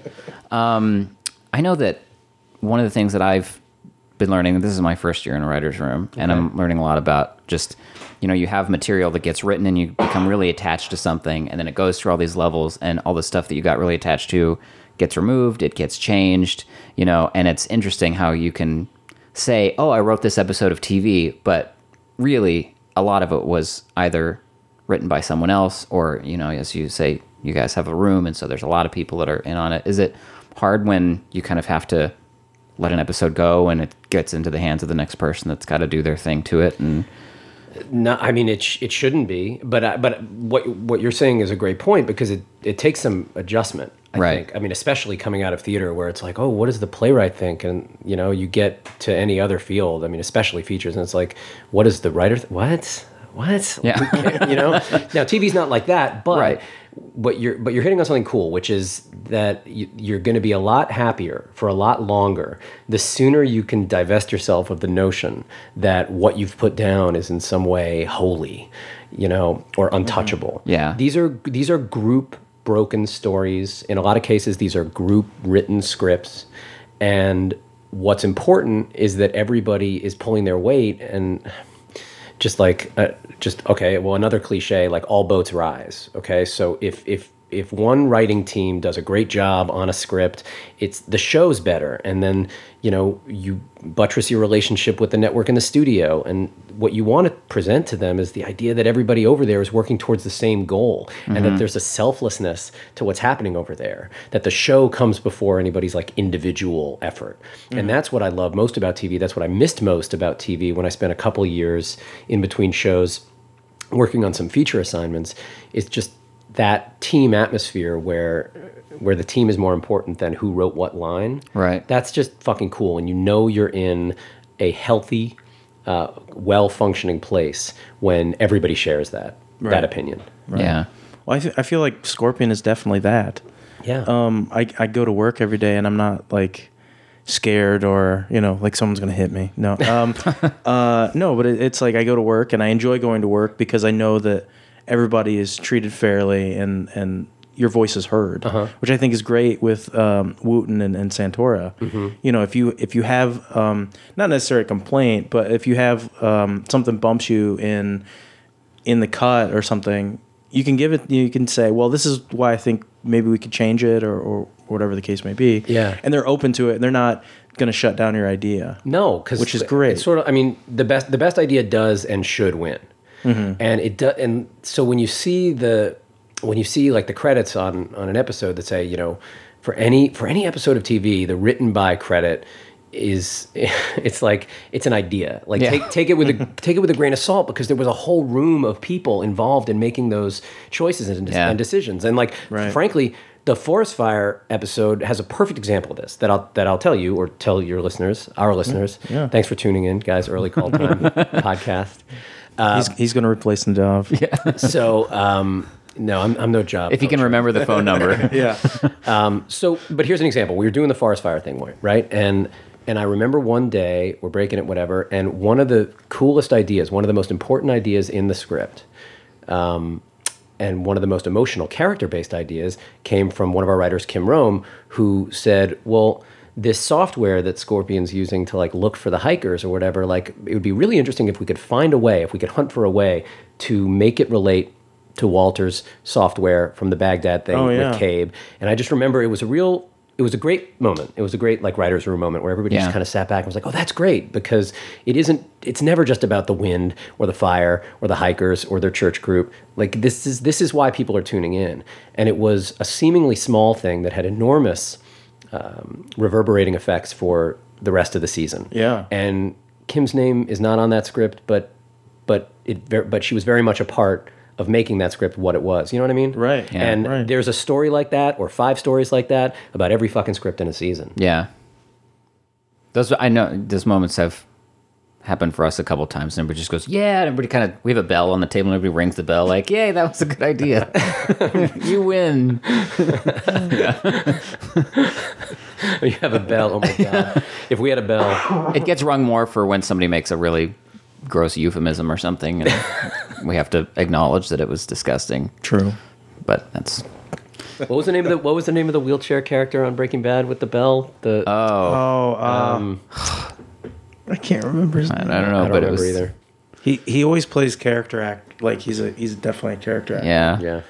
I know that one of the things that I've been learning, this is my first year in a writer's room, and I'm learning a lot about just, you have material that gets written and you become really attached to something, and then it goes through all these levels, and all the stuff that you got really attached to gets removed, it gets changed, and it's interesting how you can say, oh, I wrote this episode of TV, but really a lot of it was either written by someone else, or, as you say, you guys have a room, and so there's a lot of people that are in on it. Is it hard when you kind of have to let an episode go and it gets into the hands of the next person that's got to do their thing to it? And No, I mean it shouldn't be, but what you're saying is a great point, because it takes some adjustment. I Right. think. I mean, especially coming out of theater, where it's like, oh, what does the playwright think? And you get to any other field. I mean, especially features, and it's like, what does the writer? What? Yeah. Now TV's not like that, but Right. but you're hitting on something cool, which is that you're going to be a lot happier for a lot longer the sooner you can divest yourself of the notion that what you've put down is in some way holy, or untouchable. Yeah. These are group broken stories. In a lot of cases, these are group written scripts, and what's important is that everybody is pulling their weight, and okay, well, another cliche, like all boats rise. Okay, so if one writing team does a great job on a script, it's the show's better, and then you buttress your relationship with the network and the studio, and what you want to present to them is the idea that everybody over there is working towards the same goal, and that there's a selflessness to what's happening over there, that the show comes before anybody's like individual effort. And that's what I love most about TV. That's what I missed most about TV when I spent a couple years in between shows working on some feature assignments. It's just that team atmosphere where the team is more important than who wrote what line. Right. That's just fucking cool. And you're in a healthy, well-functioning place when everybody shares that opinion. Yeah. Well, I feel like Scorpion is definitely that. Yeah. I go to work every day and I'm not like scared or, like someone's going to hit me. No. No, but it's like I go to work and I enjoy going to work because I know that everybody is treated fairly and your voice is heard, which I think is great with Wooten and Santora. If you have not necessarily a complaint, but if you have something bumps you in the cut or something, you can give it. You can say, "Well, this is why I think maybe we could change it," or whatever the case may be. Yeah, and they're open to it. And they're not going to shut down your idea. No, which is great. It's sort of. I mean, the best idea does and should win, and it does. And so when you see like the credits on an episode that say, for any episode of TV, the written by credit is it's like it's an idea. Like take it with a grain of salt because there was a whole room of people involved in making those choices and decisions. And like frankly, the forest fire episode has a perfect example of this that I'll tell you or tell your listeners, our listeners. Yeah. Thanks for tuning in, guys. Early call time podcast. He's going to replace the dove. Yeah. So. No, I'm no job. If you can remember the phone number. Yeah. But here's an example. We were doing the forest fire thing, right? And I remember one day we're breaking it, whatever, and one of the coolest ideas, one of the most important ideas in the script, and one of the most emotional character-based ideas came from one of our writers, Kim Rome, who said, well, this software that Scorpion's using to like look for the hikers or whatever, like it would be really interesting if we could find a way, if we could hunt for a way to make it relate to Walter's software from the Baghdad thing with Cabe. And I just remember it was a great moment. It was a great like writer's room moment where everybody just kind of sat back and was like, oh, that's great, because it's never just about the wind or the fire or the hikers or their church group. Like this is why people are tuning in. And it was a seemingly small thing that had enormous reverberating effects for the rest of the season. Yeah. And Kim's name is not on that script, but she was very much a part of making that script what it was. You know what I mean? Right. Yeah. And there's a story like that or 5 stories like that about every fucking script in a season. Yeah. I know those moments have happened for us a couple times, and everybody just goes, yeah, and everybody we have a bell on the table, and everybody rings the bell like, yay, that was a good idea. You win. You have a bell. Oh my God. If we had a bell. It gets rung more for when somebody makes a really gross euphemism or something, and we have to acknowledge that it was disgusting. True. But that's... What was the name of the wheelchair character on Breaking Bad with the bell? I can't remember his name. I don't know, but it was either. He always plays character act like he's definitely a character actor. Yeah.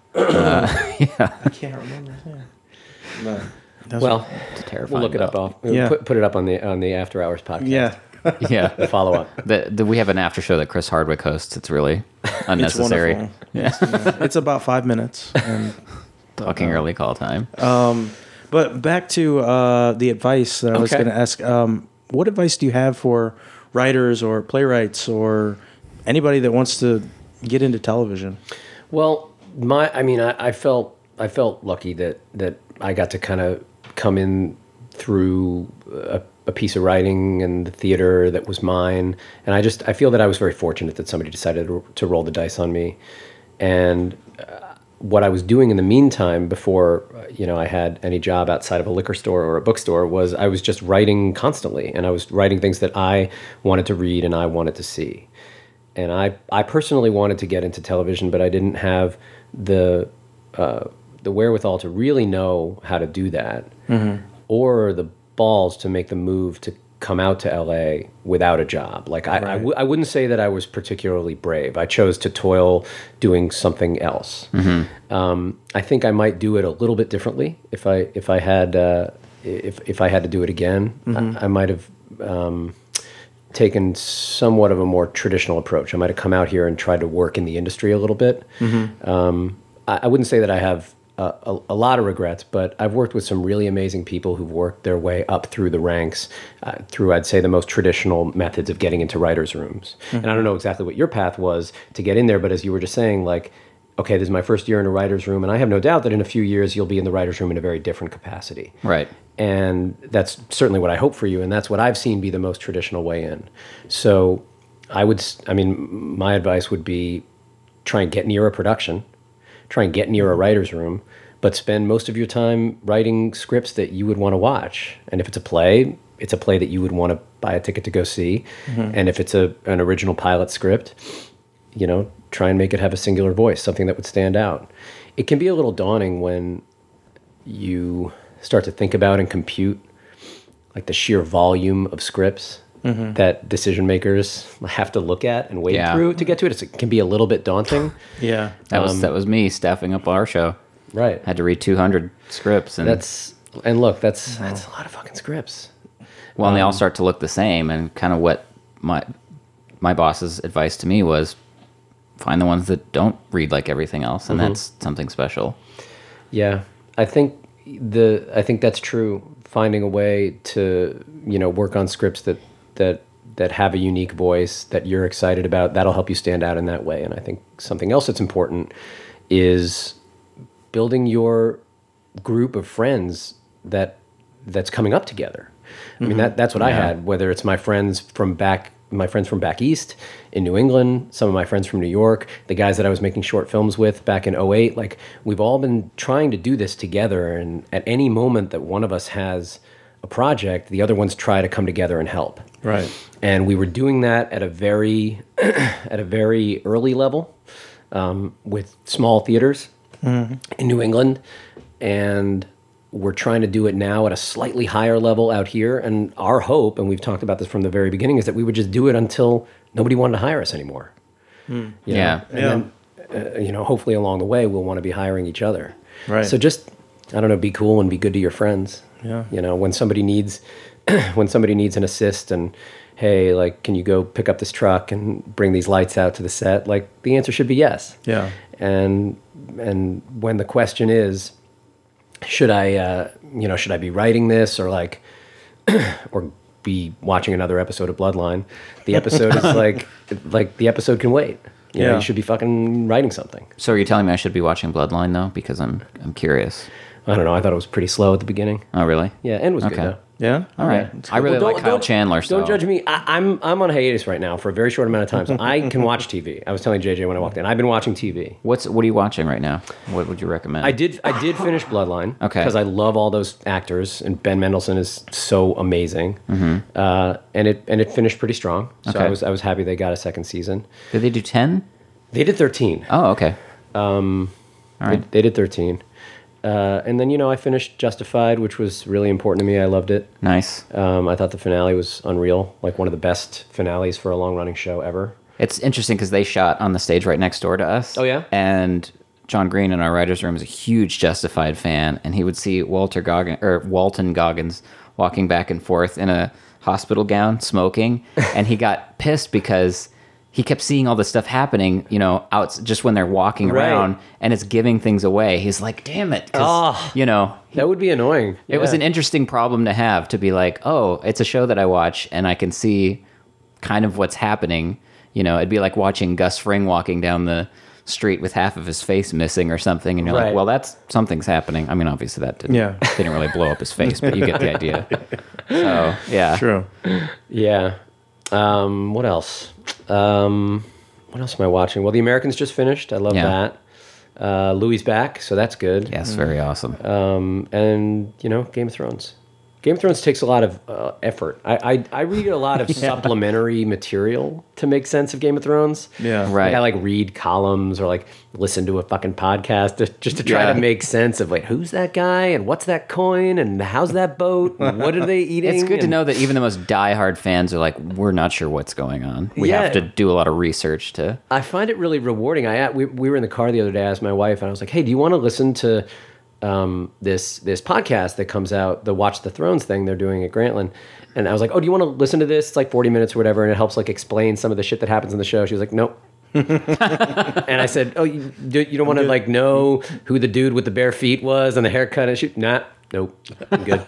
I can't remember his name. No. Well, It's terrifying. we'll look it up. Yeah. Put it up on the After Hours podcast. Yeah. Yeah. The follow up. We have an after show that Chris Hardwick hosts. It's really unnecessary. It's wonderful. It's about 5 minutes. And, Talking early call time. but back to the advice that I was going to ask. What advice do you have for writers or playwrights or anybody that wants to get into television? Well, I felt lucky that I got to kind of come in through a piece of writing and the theater that was mine, and I feel that I was very fortunate that somebody decided to roll the dice on me, and what I was doing in the meantime before I had any job outside of a liquor store or a bookstore was I was just writing constantly, and I was writing things that I wanted to read and I wanted to see. And I personally wanted to get into television, but I didn't have the wherewithal to really know how to do that, or the balls to make the move to come out to LA without a job. Like I wouldn't say that I was particularly brave. I chose to toil doing something else. I think I might do it a little bit differently if I had to do it again. I might have taken somewhat of a more traditional approach. I might have come out here and tried to work in the industry a little bit. I wouldn't say that I have a lot of regrets, but I've worked with some really amazing people who've worked their way up through the ranks, through, I'd say, the most traditional methods of getting into writers' rooms. And I don't know exactly what your path was to get in there, but as you were just saying, like, okay, this is my first year in a writer's room, and I have no doubt that in a few years you'll be in the writer's room in a very different capacity. Right. And that's certainly what I hope for you, and that's what I've seen be the most traditional way in. So my advice would be try and get near a production, try and get near a writer's room, but spend most of your time writing scripts that you would want to watch. And if it's a play that you would want to buy a ticket to go see. And if it's an original pilot script, try and make it have a singular voice, something that would stand out. It can be a little daunting when you start to think about and compute like the sheer volume of scripts that decision makers have to look at and wade through to get to it. It can be a little bit daunting. Yeah. That was me staffing up our show. Right. Had to read 200 scripts, and That's a lot of fucking scripts. well, and they all start to look the same. And kind of what my boss's advice to me was, find the ones that don't read like everything else, and that's something special. Yeah, I think that's true. Finding a way to work on scripts that have a unique voice that you're excited about, that'll help you stand out in that way. And I think something else that's important is building your group of friends that's coming up together. I mean, that's what I had, whether it's my friends from back east in New England, some of my friends from New York, the guys that I was making short films with back in 2008. Like, we've all been trying to do this together, and at any moment that one of us has a project, the other ones try to come together and help. Right. And we were doing that at a very early level with small theaters in New England, and we're trying to do it now at a slightly higher level out here. And our hope, and we've talked about this from the very beginning, is that we would just do it until nobody wanted to hire us anymore. You know? And then, hopefully along the way, we'll want to be hiring each other. Right. So just, I don't know, be cool and be good to your friends. Yeah. When somebody needs an assist, and hey, like, can you go pick up this truck and bring these lights out to the set? Like, the answer should be yes. Yeah. And when the question is, should I be writing this, or like, or be watching another episode of Bloodline? The episode is like the episode can wait. You should be fucking writing something. So are you telling me I should be watching Bloodline though? Because I'm curious. I don't know. I thought it was pretty slow at the beginning. Oh, really? Yeah, and it was good Okay. though. Yeah. All right. It's I really Well, like Kyle Chandler. So Don't judge me. I'm on hiatus right now for a very short amount of time, so I can watch TV. I was telling JJ when I walked in, I've been watching TV. What are you watching right now? What would you recommend? I did finish Bloodline. Okay. Because I love all those actors, and Ben Mendelsohn is so amazing. And it finished pretty strong. So Okay. I was happy they got a second season. Did they do 10? They did 13. Oh, okay. All right. They did 13. And then I finished Justified, which was really important to me. I loved it. Nice. I thought the finale was unreal, like one of the best finales for a long-running show ever. It's interesting because they shot on the stage right next door to us. Oh, yeah? And John Green in our writer's room is a huge Justified fan, and he would see Walton Goggins walking back and forth in a hospital gown smoking, and he got pissed because he kept seeing all this stuff happening, out just when they're walking Right. around, and it's giving things away. He's like, damn it. 'Cause, That would be annoying. it was an interesting problem to have, to be like, oh, it's a show that I watch and I can see kind of what's happening. It'd be like watching Gus Fring walking down the street with half of his face missing or something. And you're Right. like, well, something's happening. I mean, obviously that didn't really blow up his face, but you get the idea. So, yeah. True. Yeah. What else? What else am I watching? Well, The Americans just finished. I love Yeah. that. Louis back, so that's good. Yes, very awesome. And Game of Thrones. Game of Thrones takes a lot of effort. I read a lot of supplementary material to make sense of Game of Thrones. Yeah. Right. Like, I read columns or listen to a fucking podcast just to try Yeah. to make sense of who's that guy and what's that coin and how's that boat and what are they eating. It's good to and- know that even the most diehard fans are like, we're not sure what's going on. We Yeah. have to do a lot of research to. I find it really rewarding. We were in the car the other day. I asked my wife, and I was like, "Hey, do you want to listen to this podcast that comes out, the Watch the Thrones thing they're doing at Grantland?" And I was like, "Oh, do you want to listen to this? It's like 40 minutes or whatever, and it helps explain some of the shit that happens in the show." She was like, "Nope." And I said, "Oh, you don't want to know who the dude with the bare feet was and the haircut and shit?" Nah, nope, I'm good.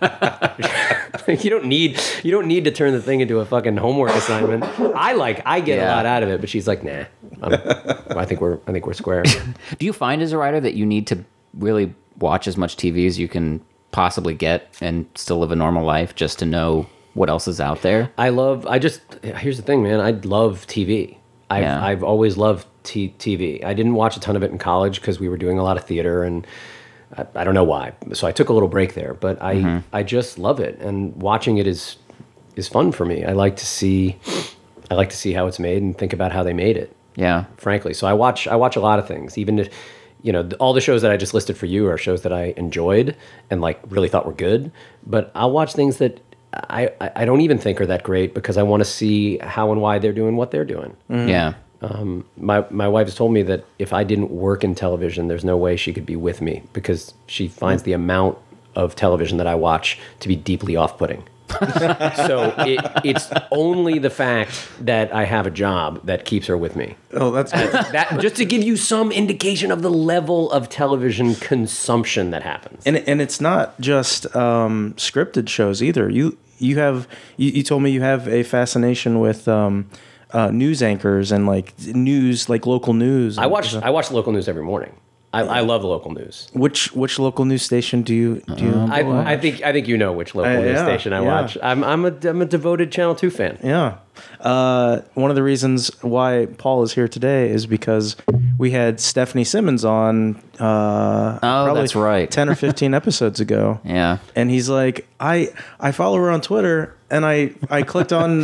You don't need to turn the thing into a fucking homework assignment. I get a Yeah. lot out of it, but she's like, "Nah, I think we're square." Do you find as a writer that you need to really watch as much TV as you can possibly get and still live a normal life just to know what else is out there? Here's the thing, man. I love TV. I've always loved TV. I didn't watch a ton of it in college because we were doing a lot of theater, and I don't know why. So I took a little break there, but I just love it, and watching it is fun for me. I like to see how it's made and think about how they made it. Yeah. Frankly, so I watch a lot of things, even if, all the shows that I just listed for you are shows that I enjoyed and like really thought were good. But I'll watch things that I don't even think are that great because I want to see how and why they're doing what they're doing. Yeah. My wife has told me that if I didn't work in television, there's no way she could be with me because she finds the amount of television that I watch to be deeply off-putting. So it's only the fact that I have a job that keeps her with me. Oh, that's good. That just to give you some indication of the level of television consumption that happens. And it's not just scripted shows either. You told me you have a fascination with news anchors and like news, like local news. I watch the local news every morning. I love the local news. Which local news station do you? I think you know which local news station I watch. I'm a devoted Channel 2 fan. Yeah. One of the reasons why Paul is here today is because we had Stephanie Simmons on. Probably that's right. 10 or 15 episodes ago. Yeah. And he's like, I follow her on Twitter, and I clicked on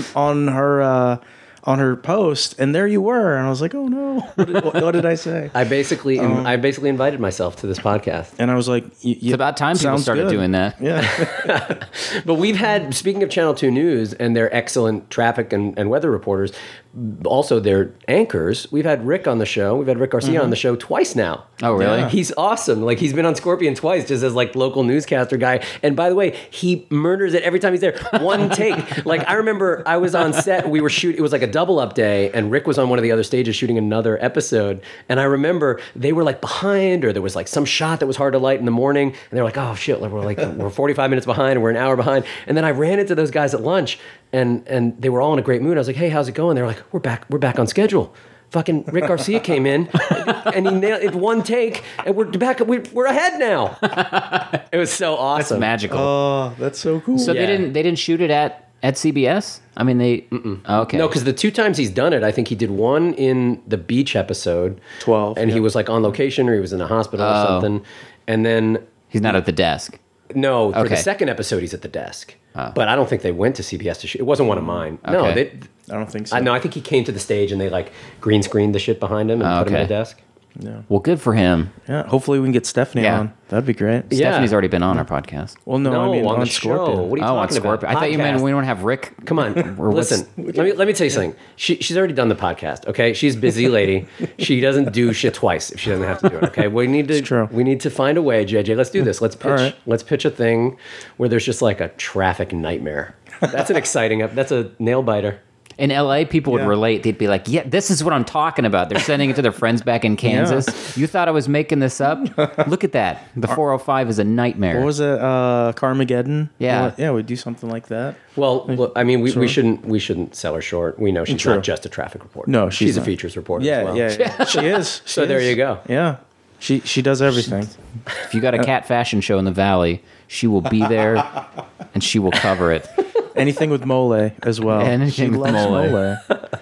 her post, and there you were, and I was like, oh no, what did I say? I basically invited myself to this podcast, and I was like, it's about time people started doing that. Yeah. But we've had, speaking of Channel 2 News and their excellent traffic and weather reporters, also their anchors, we've had Rick on the show. We've had Rick Garcia on the show twice now. Oh, really? Yeah. He's awesome. Like, he's been on Scorpion twice just as like local newscaster guy. And by the way, he murders it every time he's there. One take. Like, I remember I was on set. We were shooting. It was like a double up day, and Rick was on one of the other stages shooting another episode. And I remember they were like behind, or there was like some shot that was hard to light in the morning, and they're like, "Oh shit, we're 45 minutes behind, and we're an hour behind." And then I ran into those guys at lunch, and they were all in a great mood. I was like, "Hey, how's it going?" They're like, "We're back on schedule." Fucking Rick Garcia came in, and he nailed it one take, and we're back. We're ahead now. It was so awesome. That's magical. Oh, that's so cool. So Yeah. they didn't shoot it at CBS? I mean, they... Oh, okay. No, because the two times he's done it, I think he did one in the beach episode, 12, and yeah. he was like on location, or he was in a hospital or something, and then He's not at the desk. no, for the Okay. second episode he's at the desk. But I don't think they went to CBS to shoot. It wasn't one of mine. No, Okay. I don't think so. No, I think he came to the stage and they like green screened the shit behind him and put him at okay. the desk. Well, good for him. Yeah, hopefully we can get Stephanie Yeah. on. That'd be great. Yeah. Stephanie's already been on our podcast. Well, no, I mean on the Scorpion. show. What are you Oh, on talking Scorpion. about? I thought you meant Podcast. we don't have Rick. Come on, what's- listen. Let me tell you something. She's already done the podcast. Okay, she's a busy lady. She doesn't do shit twice if she doesn't have to do it. Okay, we need to. true. We need to find a way, JJ. Let's do this. Let's pitch. All right. Let's pitch a thing where there's just like a traffic nightmare. That's an exciting. That's a nail biter. In LA, people would Yeah. relate. They'd be like, yeah, this is what I'm talking about. They're sending it to their friends back in Kansas. You thought I was making this up? Look at that. The 405 is a nightmare. What was it? Carmageddon? Yeah. Yeah, we'd do something like that. Well, I mean, we shouldn't sell her short. We know she's True. not just a traffic reporter. No, she's she's a not. features reporter. Yeah, as well. yeah. She is. So She there is. you go. Yeah. She does everything. If you got a cat fashion show in the Valley, she will be there and she will cover it. Anything with mole as well. Anything she with loves mole.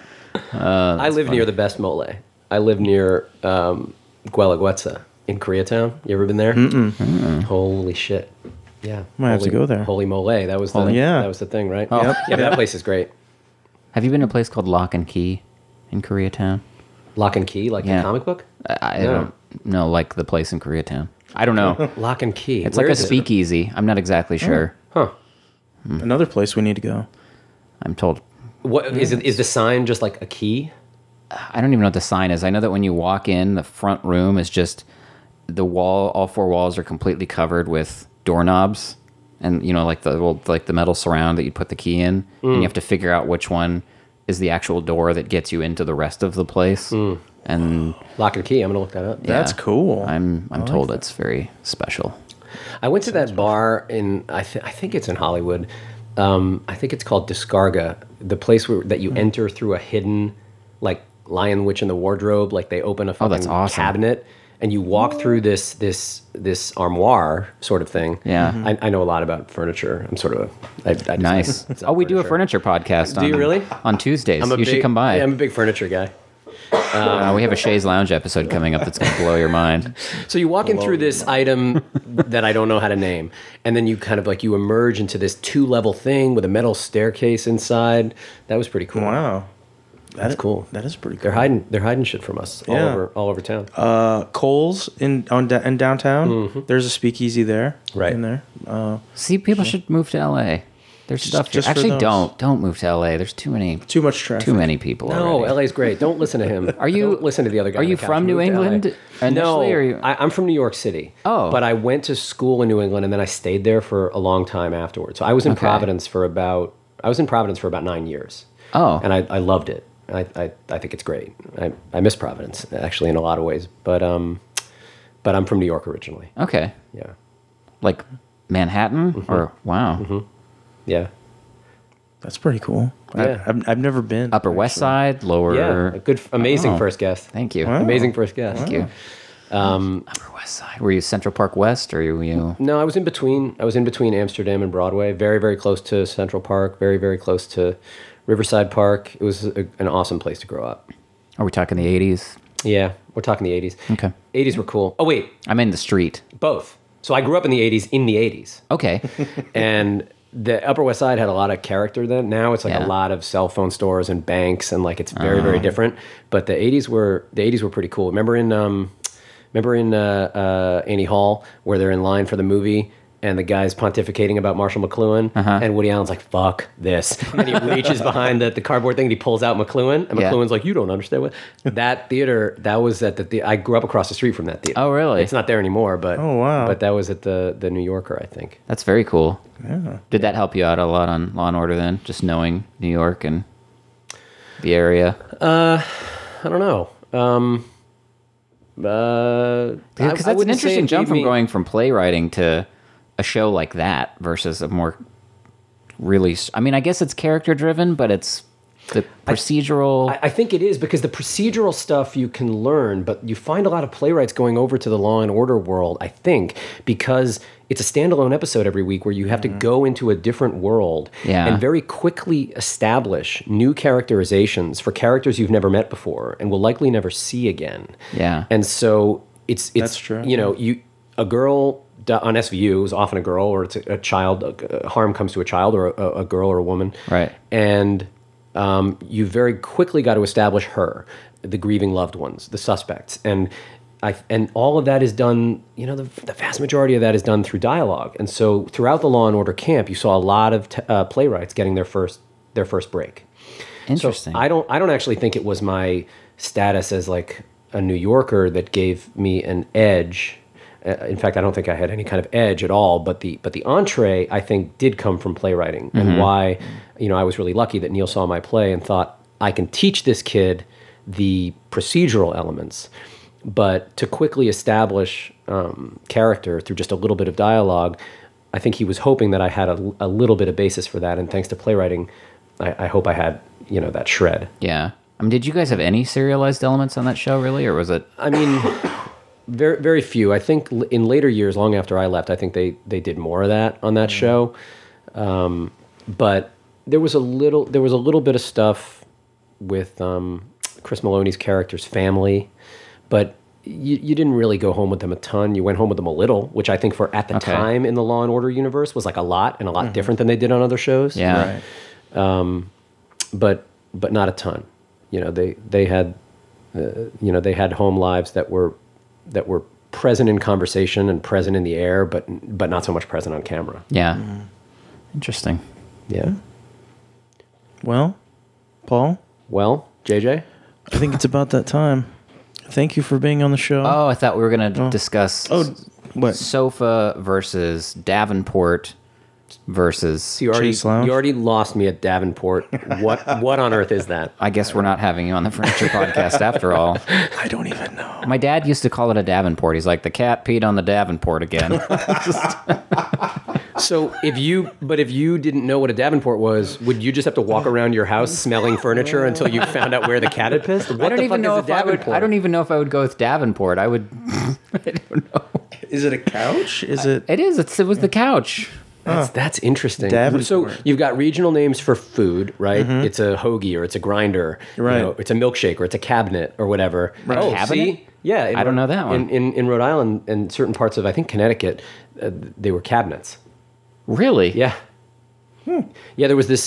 I live near the best mole. I live near Guelaguetza in Koreatown. You ever been there? Holy shit! Yeah, Might have to go there. Holy mole! That was the yeah. that was the thing, right? Oh. Yep. Yeah, but that place is great. Have you been to a place called Lock and Key in Koreatown? Lock and Key, like Yeah. the comic book. I No. don't know, like the place in Koreatown. I don't know. Lock and Key. It's Where like a is it? speakeasy. I'm not exactly sure. Huh? Another place we need to go. I'm told. What is it? Is the sign just like a key? I don't even know what the sign is. I know that when you walk in, the front room is just the wall. All four walls are completely covered with doorknobs, and like the metal surround that you put the key in, and you have to figure out which one is the actual door that gets you into the rest of the place. And Lock and Key. I'm gonna look that up. That's cool. I'm told it's very special. I went to that bar in I think it's in Hollywood. I think it's called Descarga, the place that you enter through a hidden like Lion Witch in the Wardrobe. Like they open a that's fucking awesome. cabinet and you walk through this armoire sort of thing. Yeah. I know a lot about furniture. I'm sort of I Nice. sell Oh, we do a furniture podcast. Do you really? On Tuesdays. You should come by. Yeah, I'm a big furniture guy. We have a Shays Lounge episode coming up that's going to blow your mind. So you walk in through this item that I don't know how to name, and then you kind of like you emerge into this 2-level thing with a metal staircase inside. That was pretty cool. Wow. That's cool. That is pretty cool. They're hiding shit from us all over town. Coles in downtown. There's a speakeasy there. Right. In there. See, people should move to LA. There's stuff here. just for Actually, those. don't move to LA. There's too Too much traffic. many people. No, already. LA's great. Don't listen to him. Don't listen to the other guy. Are on you the couch. from New Move to England LA. initially, No, or are you- I'm from New York City. Oh. But I went to school in New England, and then I stayed there for a long time afterwards. So I was in Providence for about 9 years. Oh. And I loved it. I think it's great. I miss Providence actually in a lot of ways, but I'm from New York originally. Okay. Yeah, Like Manhattan, or wow, yeah, That's pretty cool. Yeah. I've never been. Upper West Side, Lower. yeah. Amazing Oh. first guest. Thank you. Amazing first guest. Thank you. Upper West Side. Were you Central Park West, or were you? No, I was in between. I was in between Amsterdam and Broadway. Very, very close to Central Park. Very, very close to Riverside Park. It was an awesome place to grow up. Are we talking the 80s? Yeah, we're talking the 80s. Okay. 80s were cool. Oh, wait, I'm in the street. both. So I grew up in the 80s in the 80s. Okay. And the Upper West Side had a lot of character then. Now it's like Yeah. a lot of cell phone stores and banks, and like it's very, very different. But the 80s were pretty cool. Remember in Annie Hall where they're in line for the movie and the guy's pontificating about Marshall McLuhan, and Woody Allen's like, "Fuck this," and he reaches behind the cardboard thing and he pulls out McLuhan, and Yeah. McLuhan's like, "You don't understand what." That theater, that was at the I grew up across the street from that theater. Oh, really? It's not there anymore, but Oh, wow. But that was at the New Yorker, I think. That's very cool. Yeah. Did that help you out a lot on Law and Order then? Just knowing New York and the area? I don't know. Because I that's an wouldn't say interesting it jump gave from me- going from playwriting to a show like that versus a more really. I mean, I guess it's character driven, but it's the procedural. I think it is because the procedural stuff you can learn, but you find a lot of playwrights going over to the Law and Order world, I think, because it's a standalone episode every week where you have to go into a different world Yeah. and very quickly establish new characterizations for characters you've never met before and will likely never see again. Yeah. And so it's That's true. You know, a girl on SVU is often a girl, or it's a child. Harm comes to a child or a girl or a woman, Right. And you very quickly got to establish her, the grieving loved ones, the suspects, and all of that is done. You know, the vast majority of that is done through dialogue. And so throughout the Law and Order camp, you saw a lot of playwrights getting their first break. Interesting. So I don't actually think it was my status as like a New Yorker that gave me an edge. In fact, I don't think I had any kind of edge at all. But the entree, I think, did come from playwriting, and why, you know, I was really lucky that Neil saw my play and thought I can teach this kid the procedural elements, but to quickly establish character through just a little bit of dialogue. I think he was hoping that I had a little bit of basis for that, and thanks to playwriting, I hope I had, you know, that shred. Yeah. I mean, did you guys have any serialized elements on that show, really, or was it? I mean, very, very few. I think in later years, long after I left, I think they did more of that on that show. But there was a little bit of stuff with Chris Maloney's character's family, but you didn't really go home with them a ton. You went home with them a little, which I think for at the time in the Law and Order universe was like a lot and a lot different than they did on other shows. Yeah. Right. But not a ton. You know, they had they had home lives that were present in conversation and present in the air, but not so much present on camera. Yeah. Interesting. Yeah. Well, Paul, Well, JJ. I think it's about that time. Thank you for being on the show. Oh, I thought we were going to discuss What? sofa versus Davenport versus. You Chase Lounge? already lost me at Davenport. What on earth is that? I guess we're not having you on the Furniture Podcast after all. I don't even know. My dad used to call it a Davenport. He's like, the cat peed on the Davenport again. So if you didn't know what a Davenport was, would you just have to walk around your house smelling furniture until you found out where the cat had pissed? What I don't the even fuck know is a if I would. Davenport? I don't even know if I would go with Davenport. I would. I don't know. Is it a couch? Is it? It is. It was the couch. That's interesting. Davenport. So you've got regional names for food, right? It's a hoagie or it's a grinder. Right. It's a milkshake or it's a cabinet or whatever. Right. Oh, Cabinet? see? Yeah. I don't know that one. In Rhode Island and certain parts of, I think, Connecticut, they were cabinets. Really? Yeah. Yeah, there was this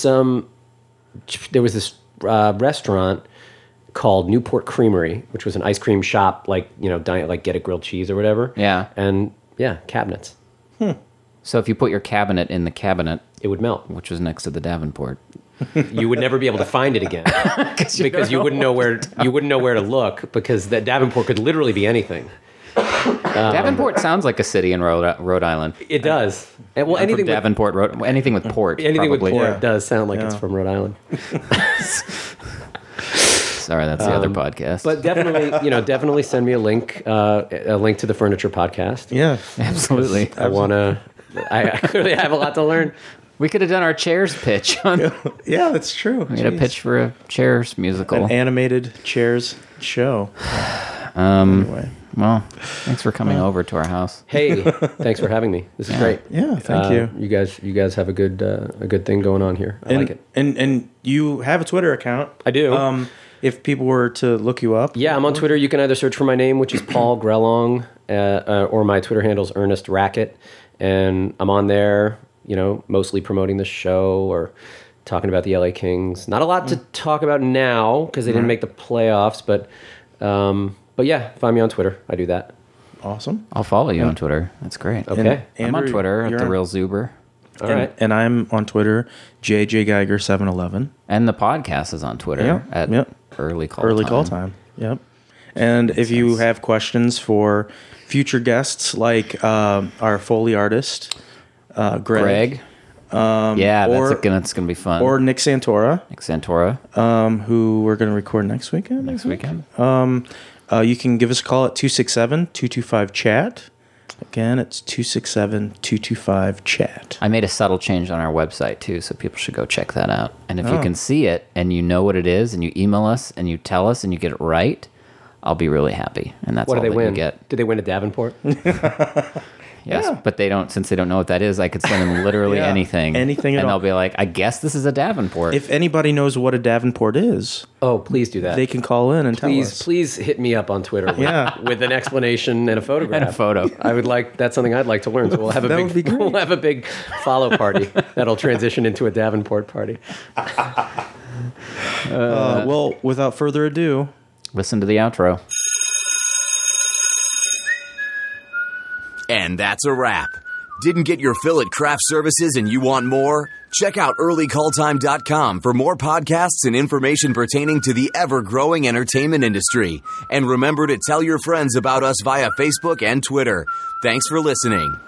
restaurant called Newport Creamery, which was an ice cream shop, like Get a Grilled Cheese or whatever. Yeah. And yeah, cabinets. So if you put your cabinet in the cabinet, It would melt. which was next to the Davenport, You would never be able to find it again because you wouldn't know where to look, because that Davenport could literally be anything. Davenport sounds like a city in Rhode Island. It does. And, well, I'm from anything with, Davenport, anything with port. anything with probably. port does sound like it's from Rhode Island. Sorry, that's the other podcast. But definitely send me a link to the Furniture Podcast. Yeah. absolutely, I want to. I clearly have a lot to learn. we could have done our Chairs pitch. We Yeah, that's true. had a pitch for a Chairs musical. An animated Chairs show. Anyway. Well, thanks for coming over to our house. Hey, thanks for having me. This is great. Yeah, thank you. You guys have a good thing going on here. I like it. And you have a Twitter account. I do. If people were to look you up. Yeah, I'm on Twitter. You can either search for my name, which is Paul Grelong, or my Twitter handle is Ernest Racket, and I'm on there. Mostly promoting the show or talking about the LA Kings. Not a lot to talk about now because they didn't make the playoffs, but yeah, find me on Twitter. I do that. Awesome. I'll follow you on Twitter. That's great. Okay. I'm on Andrew, Twitter at you're the on- Real Zuber, All right. And I'm on Twitter, JJGeiger711. and the podcast is on Twitter Yeah, at yep. Early Call Call time. Yep. And if you have questions for future guests, like our Foley artist, Greg, yeah, or- that's gonna be fun. or Nick Santora, Nick Santora who we're going to record next weekend. next weekend. You can give us a call at 267-225-CHAT. Again, it's 267-225-CHAT. I made a subtle change on our website too, so people should go check that out. And if you can see it and you know what it is, and you email us and you tell us and you get it right, I'll be really happy. And that's What all do they that you win? get. Did they win a Davenport? Yes, but they don't. Since they don't know what that is, I could send them literally Yeah, anything. anything at and all. they'll be like, "I guess this is a Davenport." If anybody knows what a Davenport is, Oh, please do that. they can call in and tell us. Please hit me up on Twitter with, Yeah. with an explanation and a photograph. And a photo. That's something I'd like to learn. So we'll have That would be great. we'll have a big follow party that'll transition into a Davenport party. Well, without further ado, Listen to the outro. And that's a wrap. Didn't get your fill at craft services and you want more? Check out earlycalltime.com for more podcasts and information pertaining to the ever-growing entertainment industry. And remember to tell your friends about us via Facebook and Twitter. Thanks for listening.